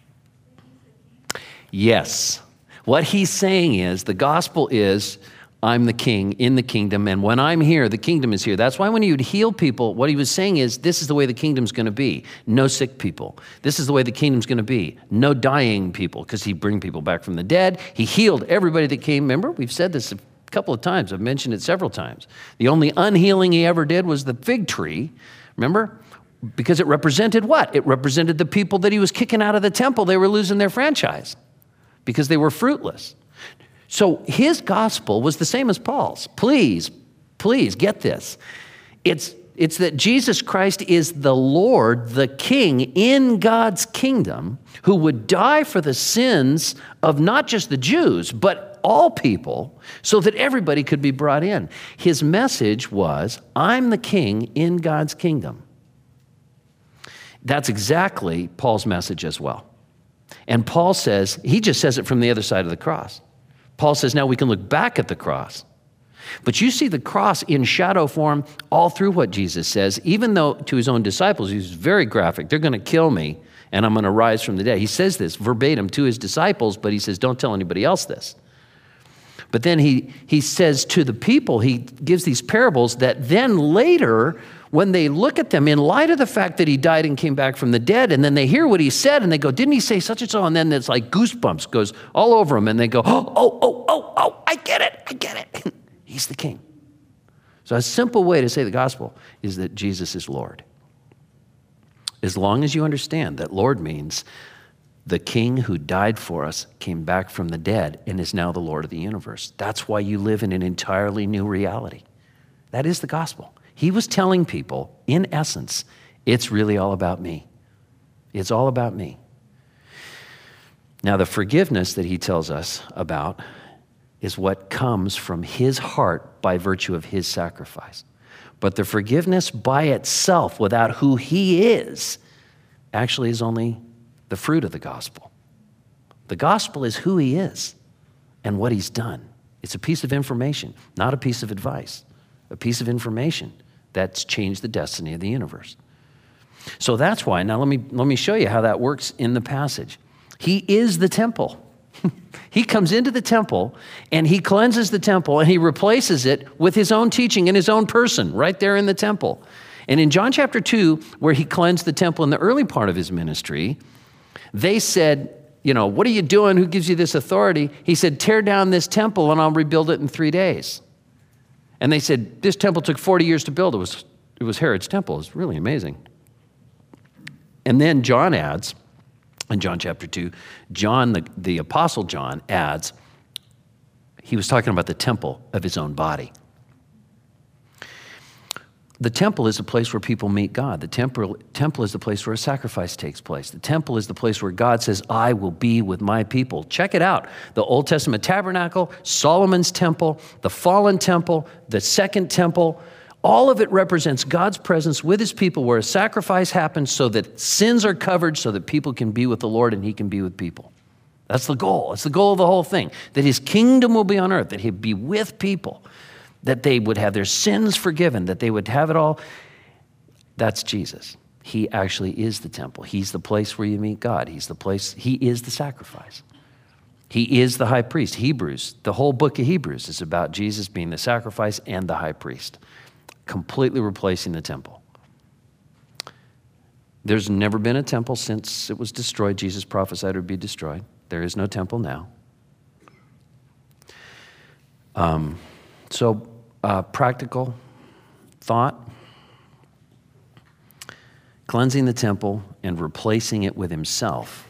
Yes. What he's saying is, the gospel is, I'm the king in the kingdom, and when I'm here, the kingdom is here. That's why when he would heal people, what he was saying is, this is the way the kingdom's going to be. No sick people. This is the way the kingdom's going to be. No dying people, because he'd bring people back from the dead. He healed everybody that came. Remember, we've said this a couple of times. I've mentioned it several times. The only unhealing he ever did was the fig tree. Remember? Because it represented what? It represented the people that he was kicking out of the temple. They were losing their franchise because they were fruitless. So his gospel was the same as Paul's. Please get this. It's that Jesus Christ is the Lord, the King in God's kingdom, who would die for the sins of not just the Jews, but all people, so that everybody could be brought in. His message was, I'm the king in God's kingdom. That's exactly Paul's message as well. And Paul says, he just says it from the other side of the cross. Paul says, now we can look back at the cross. But you see the cross in shadow form all through what Jesus says, even though to his own disciples, he's very graphic. They're going to kill me, and I'm going to rise from the dead. He says this verbatim to his disciples, but he says, don't tell anybody else this. But then he says to the people, he gives these parables that then later, when they look at them in light of the fact that he died and came back from the dead, and then they hear what he said, and they go, didn't he say such and so? And then it's like goosebumps goes all over them, and they go, oh, I get it. He's the king. So a simple way to say the gospel is that Jesus is Lord. As long as you understand that Lord means the king who died for us came back from the dead and is now the Lord of the universe. That's why you live in an entirely new reality. That is the gospel. He was telling people, in essence, it's really all about me. It's all about me. Now, the forgiveness that he tells us about is what comes from his heart by virtue of his sacrifice. But the forgiveness by itself, without who he is, actually is only the fruit of the gospel. The gospel is who he is and what he's done. It's a piece of information, not a piece of advice. A piece of information that's changed the destiny of the universe. So that's why, now let me show you how that works in the passage. He is the temple. He comes into the temple and he cleanses the temple and he replaces it with his own teaching in his own person right there in the temple. And in John chapter 2, where he cleansed the temple in the early part of his ministry, they said, what are you doing? Who gives you this authority? He said, tear down this temple and I'll rebuild it in 3 days. And they said, this temple took 40 years to build. It was Herod's temple. It's really amazing. And then John adds, in John chapter 2, John, the apostle John adds, he was talking about the temple of his own body. The temple is a place where people meet God. The temple is the place where a sacrifice takes place. The temple is the place where God says, I will be with my people. Check it out. The Old Testament tabernacle, Solomon's temple, the fallen temple, the second temple, all of it represents God's presence with his people where a sacrifice happens so that sins are covered so that people can be with the Lord and he can be with people. That's the goal. It's the goal of the whole thing, that his kingdom will be on earth, that he'd be with people, that they would have their sins forgiven, that they would have it all. That's Jesus. He actually is the temple. He's the place where you meet God. He is the sacrifice. He is the high priest. Hebrews, the whole book of Hebrews is about Jesus being the sacrifice and the high priest, completely replacing the temple. There's never been a temple since it was destroyed. Jesus prophesied it would be destroyed. There is no temple now. Practical thought, cleansing the temple and replacing it with himself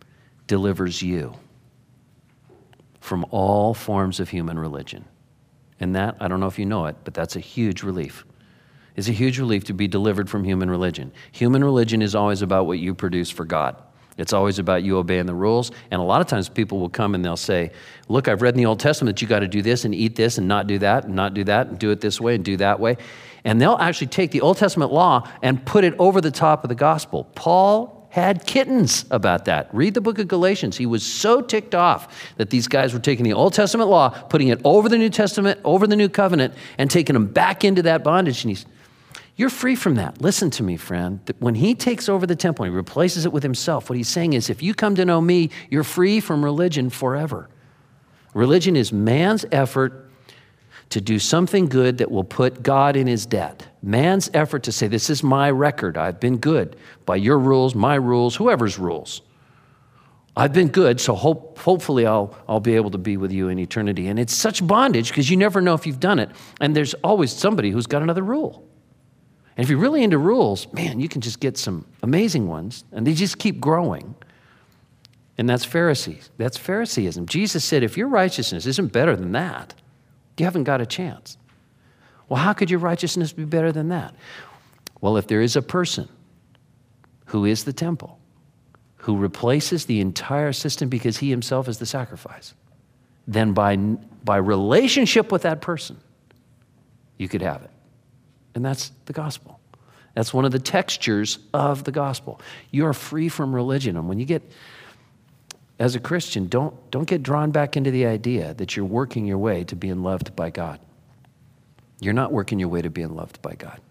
delivers you from all forms of human religion And that, I don't know if you know it, but that's a huge relief. It's a huge relief to be delivered from human religion. Human religion is always about what you produce for God. It's always about you obeying the rules. And a lot of times people will come and they'll say, look, I've read in the Old Testament that you got to do this and eat this and not do that and not do that and do it this way and do that way. And they'll actually take the Old Testament law and put it over the top of the gospel. Paul had kittens about that. Read the book of Galatians. He was so ticked off that these guys were taking the Old Testament law, putting it over the New Testament, over the New Covenant, and taking them back into that bondage. And you're free from that. Listen to me, friend. When he takes over the temple, he replaces it with himself. What he's saying is, if you come to know me, you're free from religion forever. Religion is man's effort to do something good that will put God in his debt. Man's effort to say, this is my record. I've been good by your rules, my rules, whoever's rules. I've been good, so hopefully I'll be able to be with you in eternity. And it's such bondage because you never know if you've done it. And there's always somebody who's got another rule. And if you're really into rules, man, you can just get some amazing ones, and they just keep growing. And that's Pharisees. That's Phariseeism. Jesus said, if your righteousness isn't better than that, you haven't got a chance. Well, how could your righteousness be better than that? Well, if there is a person who is the temple, who replaces the entire system because he himself is the sacrifice, then by relationship with that person, you could have it. And that's the gospel. That's one of the textures of the gospel. You are free from religion. And when you get, as a Christian, don't get drawn back into the idea that you're working your way to being loved by God. You're not working your way to being loved by God.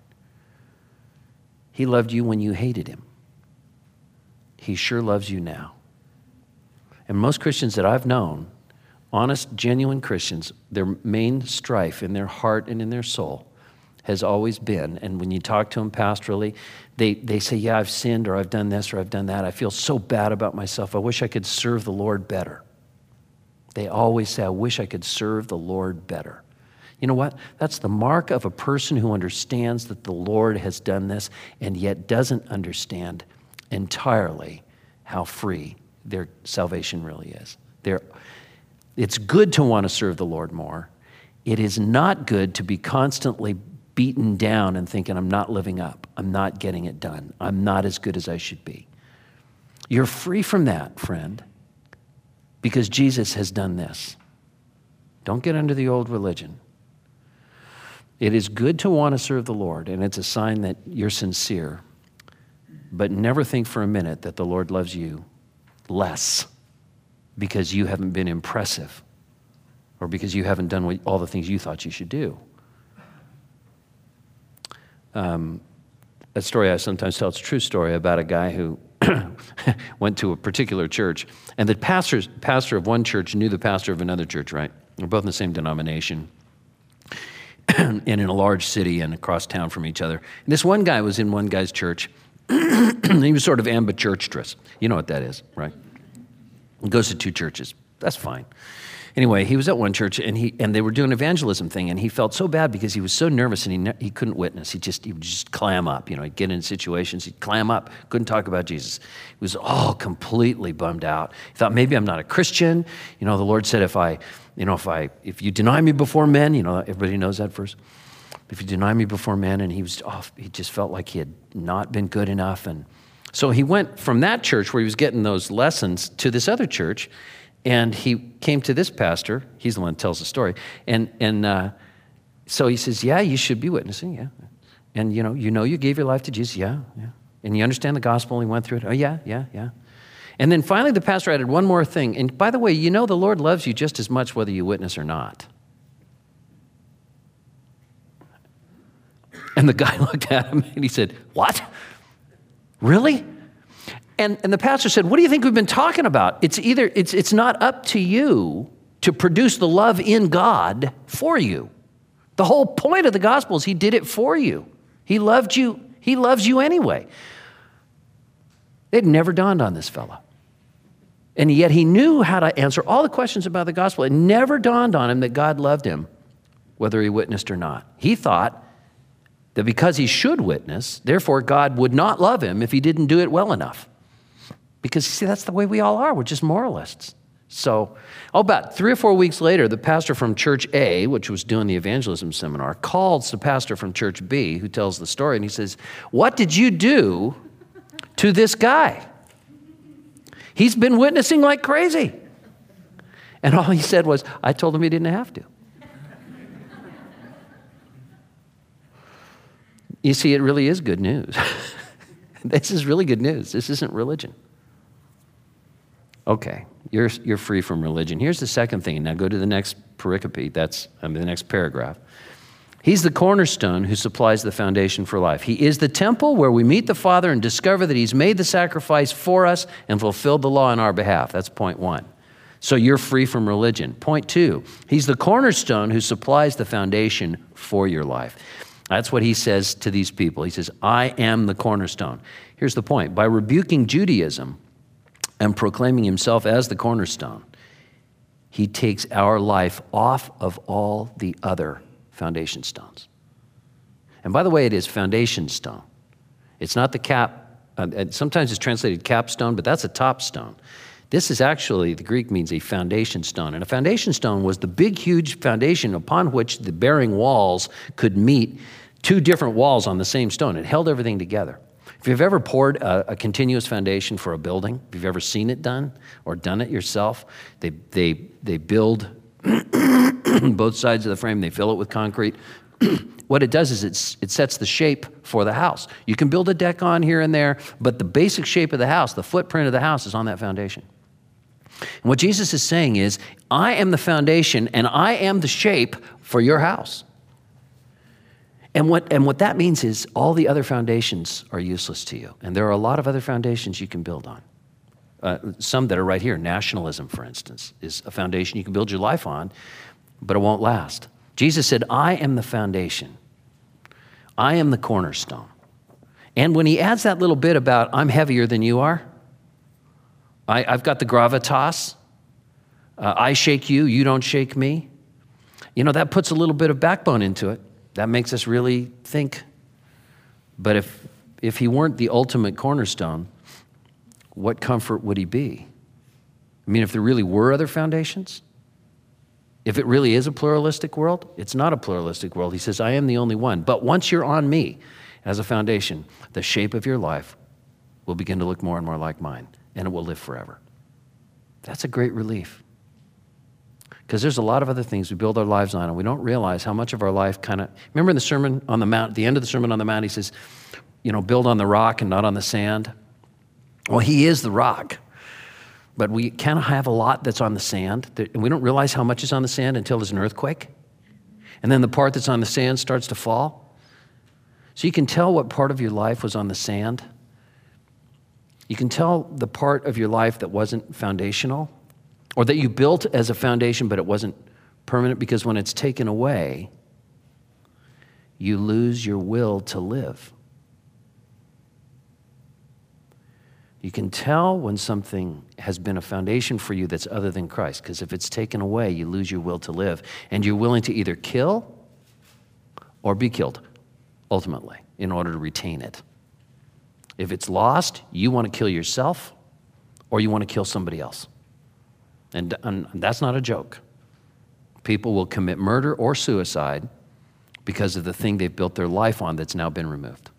He loved you when you hated him. He sure loves you now. And most Christians that I've known, honest, genuine Christians, their main strife in their heart and in their soul has always been, and when you talk to them pastorally, they say, yeah, I've sinned, or I've done this, or I've done that. I feel so bad about myself. I wish I could serve the Lord better. They always say, I wish I could serve the Lord better. You know what? That's the mark of a person who understands that the Lord has done this and yet doesn't understand entirely how free their salvation really is. It's good to want to serve the Lord more. It is not good to be constantly beaten down and thinking, I'm not living up. I'm not getting it done. I'm not as good as I should be. You're free from that, friend, because Jesus has done this. Don't get under the old religion. It is good to want to serve the Lord, and it's a sign that you're sincere, but never think for a minute that the Lord loves you less because you haven't been impressive or because you haven't done all the things you thought you should do. A story I sometimes tell, it's a true story about a guy who went to a particular church, and the pastor of one church knew the pastor of another church, right? They're both in the same denomination and in a large city and across town from each other. And this one guy was in one guy's church. He was sort of ambidextrous. You know what that is, right? He goes to two churches. That's fine. Anyway, he was at one church, and they were doing an evangelism thing, and he felt so bad because he was so nervous, and he couldn't witness. He would just clam up. He'd get in situations, he'd clam up, couldn't talk about Jesus. He was all completely bummed out. He thought, maybe I'm not a Christian. The Lord said, if you deny me before men, everybody knows that verse. If you deny me before men, and he just felt like he had not been good enough. And so he went from that church where he was getting those lessons to this other church. And he came to this pastor. He's the one that tells the story. And so he says, yeah, you should be witnessing, yeah. And you gave your life to Jesus, yeah. And you understand the gospel, and he went through it. Oh, yeah. And then finally the pastor added one more thing. And by the way, the Lord loves you just as much whether you witness or not. And the guy looked at him and he said, what? Really? And the pastor said, what do you think we've been talking about? It's not up to you to produce the love in God for you. The whole point of the gospel is he did it for you. He loved you. He loves you anyway. It never dawned on this fella. And yet he knew how to answer all the questions about the gospel. It never dawned on him that God loved him, whether he witnessed or not. He thought that because he should witness, therefore God would not love him if he didn't do it well enough. Because, see, that's the way we all are. We're just moralists. So, about 3 or 4 weeks later, the pastor from Church A, which was doing the evangelism seminar, calls the pastor from Church B, who tells the story, and he says, "What did you do to this guy? He's been witnessing like crazy." And all he said was, "I told him he didn't have to." You see, it really is good news. This is really good news. This isn't religion. Okay, you're free from religion. Here's the second thing. Now go to the next pericope. That's the next paragraph. He's the cornerstone who supplies the foundation for life. He is the temple where we meet the Father and discover that he's made the sacrifice for us and fulfilled the law on our behalf. That's point one. So you're free from religion. Point two, he's the cornerstone who supplies the foundation for your life. That's what he says to these people. He says, "I am the cornerstone." Here's the point. By rebuking Judaism and proclaiming himself as the cornerstone, he takes our life off of all the other foundation stones. And by the way, it is foundation stone. It's not the cap. Sometimes it's translated capstone, but that's a top stone. This is actually, the Greek means a foundation stone. And a foundation stone was the big, huge foundation upon which the bearing walls could meet two different walls on the same stone. It held everything together. If you've ever poured a continuous foundation for a building, if you've ever seen it done or done it yourself, they build both sides of the frame, they fill it with concrete. What it does is it sets the shape for the house. You can build a deck on here and there, but the basic shape of the house, the footprint of the house is on that foundation. And what Jesus is saying is, I am the foundation and I am the shape for your house. And what that means is all the other foundations are useless to you. And there are a lot of other foundations you can build on. Some that are right here. Nationalism, for instance, is a foundation you can build your life on, but it won't last. Jesus said, I am the foundation. I am the cornerstone. And when he adds that little bit about I'm heavier than you are, I've got the gravitas, I shake you, you don't shake me, that puts a little bit of backbone into it. That makes us really think. But if he weren't the ultimate cornerstone, what comfort would he be? I mean, if there really were other foundations, if it really is a pluralistic world, it's not a pluralistic world. He says, I am the only one. But once you're on me as a foundation, the shape of your life will begin to look more and more like mine, and it will live forever. That's a great relief. Because there's a lot of other things we build our lives on, and we don't realize how much of our life remember in the Sermon on the Mount, at the end of the Sermon on the Mount, he says, build on the rock and not on the sand. Well, he is the rock. But we kind of have a lot that's on the sand, and we don't realize how much is on the sand until there's an earthquake. And then the part that's on the sand starts to fall. So you can tell what part of your life was on the sand. You can tell the part of your life that wasn't foundational, or that you built as a foundation, but it wasn't permanent, because when it's taken away, you lose your will to live. You can tell when something has been a foundation for you that's other than Christ, because if it's taken away, you lose your will to live, and you're willing to either kill or be killed, ultimately, in order to retain it. If it's lost, you want to kill yourself, or you want to kill somebody else. And that's not a joke. People will commit murder or suicide because of the thing they've built their life on that's now been removed.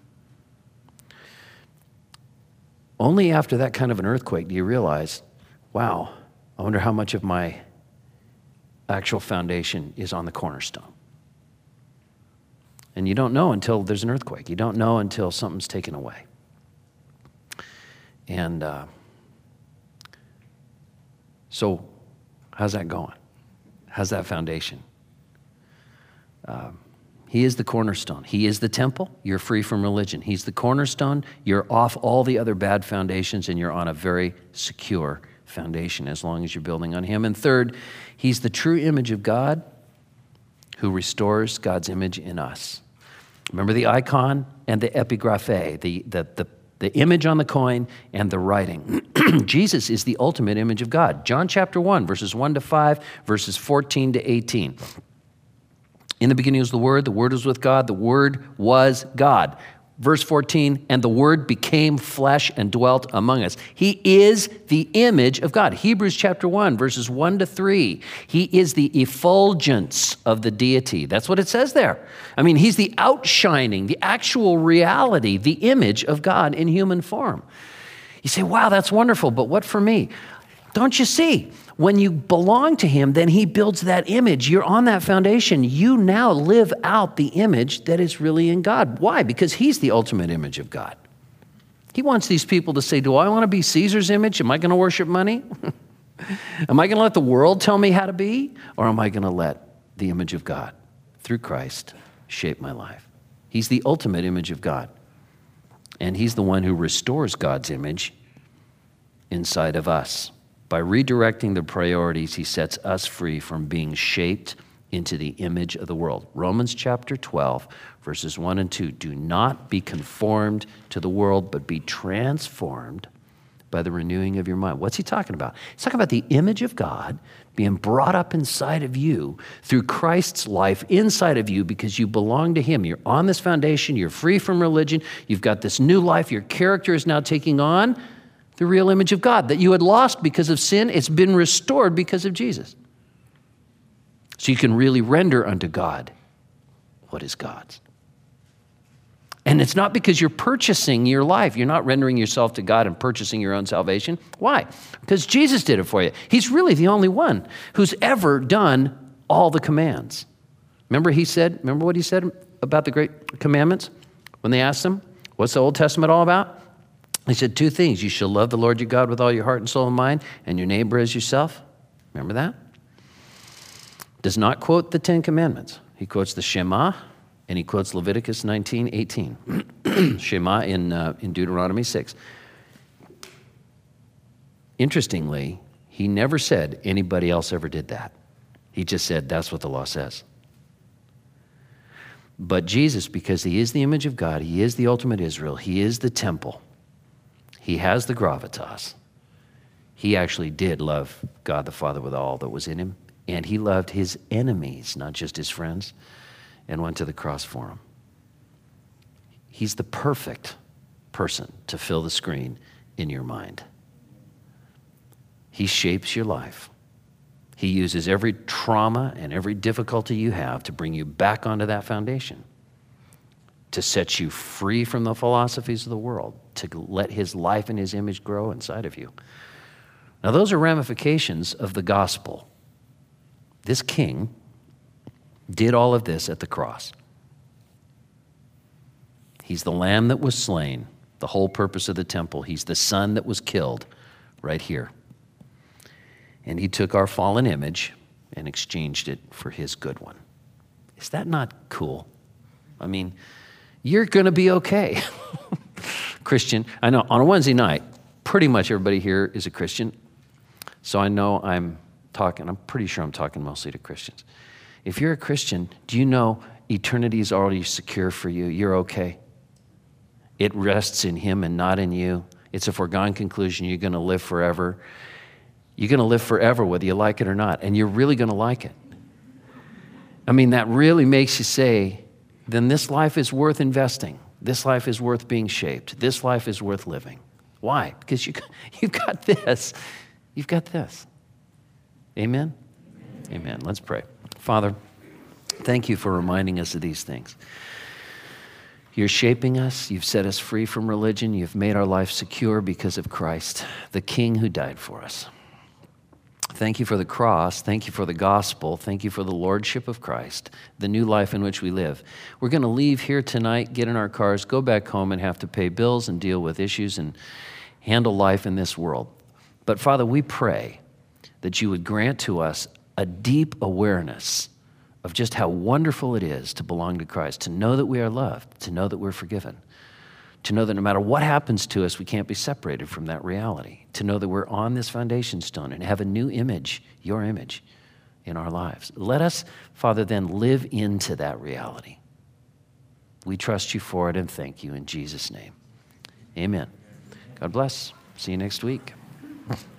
Only after that kind of an earthquake do you realize, wow, I wonder how much of my actual foundation is on the cornerstone. And you don't know until there's an earthquake. You don't know until something's taken away. And so how's that going? How's that foundation? He is the cornerstone. He is the temple. You're free from religion. He's the cornerstone. You're off all the other bad foundations, and you're on a very secure foundation as long as you're building on him. And third, he's the true image of God who restores God's image in us. Remember the icon and the epigraphe, the image on the coin and the writing. Jesus is the ultimate image of God. John chapter 1, verses 1 to 5, verses 14 to 18. In the beginning was the Word was with God, the Word was God. Verse 14, and the Word became flesh and dwelt among us. He is the image of God. Hebrews chapter 1, verses 1 to 3. He is the effulgence of the deity. That's what it says there. I mean, he's the outshining, the actual reality, the image of God in human form. You say, wow, that's wonderful, but what for me? Don't you see? When you belong to him, then he builds that image. You're on that foundation. You now live out the image that is really in God. Why? Because he's the ultimate image of God. He wants these people to say, do I want to be Caesar's image? Am I going to worship money? Am I going to let the world tell me how to be? Or am I going to let the image of God through Christ shape my life? He's the ultimate image of God. And he's the one who restores God's image inside of us. By redirecting the priorities, he sets us free from being shaped into the image of the world. Romans chapter 12, verses 1 and 2. Do not be conformed to the world, but be transformed by the renewing of your mind. What's he talking about? He's talking about the image of God being brought up inside of you through Christ's life inside of you because you belong to him. You're on this foundation. You're free from religion. You've got this new life. Your character is now taking on the real image of God that you had lost because of sin. It's been restored because of Jesus. So you can really render unto God what is God's. And it's not because you're purchasing your life. You're not rendering yourself to God and purchasing your own salvation. Why? Because Jesus did it for you. He's really the only one who's ever done all the commands. Remember what he said about the great commandments? When they asked him, what's the Old Testament all about? He said 2 things. You shall love the Lord your God with all your heart and soul and mind, and your neighbor as yourself. Remember that? Does not quote the 10 commandments. He quotes the Shema, and he quotes Leviticus 19:18. Shema in Deuteronomy 6. Interestingly, he never said anybody else ever did that. He just said that's what the law says. But Jesus, because he is the image of God, he is the ultimate Israel, he is the temple, he has the gravitas. He actually did love God the Father with all that was in him, and he loved his enemies, not just his friends, and went to the cross for them. He's the perfect person to fill the screen in your mind. He shapes your life. He uses every trauma and every difficulty you have to bring you back onto that foundation, to set you free from the philosophies of the world, to let his life and his image grow inside of you. Now, those are ramifications of the gospel. This king did all of this at the cross. He's the lamb that was slain, the whole purpose of the temple. He's the son that was killed right here. And he took our fallen image and exchanged it for his good one. Is that not cool? I mean, you're going to be okay. Christian, I know on a Wednesday night, pretty much everybody here is a Christian. So I know I'm pretty sure I'm talking mostly to Christians. If you're a Christian, do you know eternity is already secure for you? You're okay. It rests in him and not in you. It's a foregone conclusion. You're going to live forever. You're going to live forever whether you like it or not, and you're really going to like it. I mean, that really makes you say, then this life is worth investing. This life is worth being shaped. This life is worth living. Why? Because you've got this. You've got this. Amen? Amen. Let's pray. Father, thank you for reminding us of these things. You're shaping us. You've set us free from religion. You've made our life secure because of Christ, the King who died for us. Thank you for the cross. Thank you for the gospel. Thank you for the lordship of Christ, the new life in which we live. We're going to leave here tonight, get in our cars, go back home and have to pay bills and deal with issues and handle life in this world. But Father, we pray that you would grant to us a deep awareness of just how wonderful it is to belong to Christ, to know that we are loved, to know that we're forgiven, to know that no matter what happens to us, we can't be separated from that reality, to know that we're on this foundation stone and have a new image, your image, in our lives. Let us, Father, then live into that reality. We trust you for it and thank you in Jesus' name. Amen. God bless. See you next week.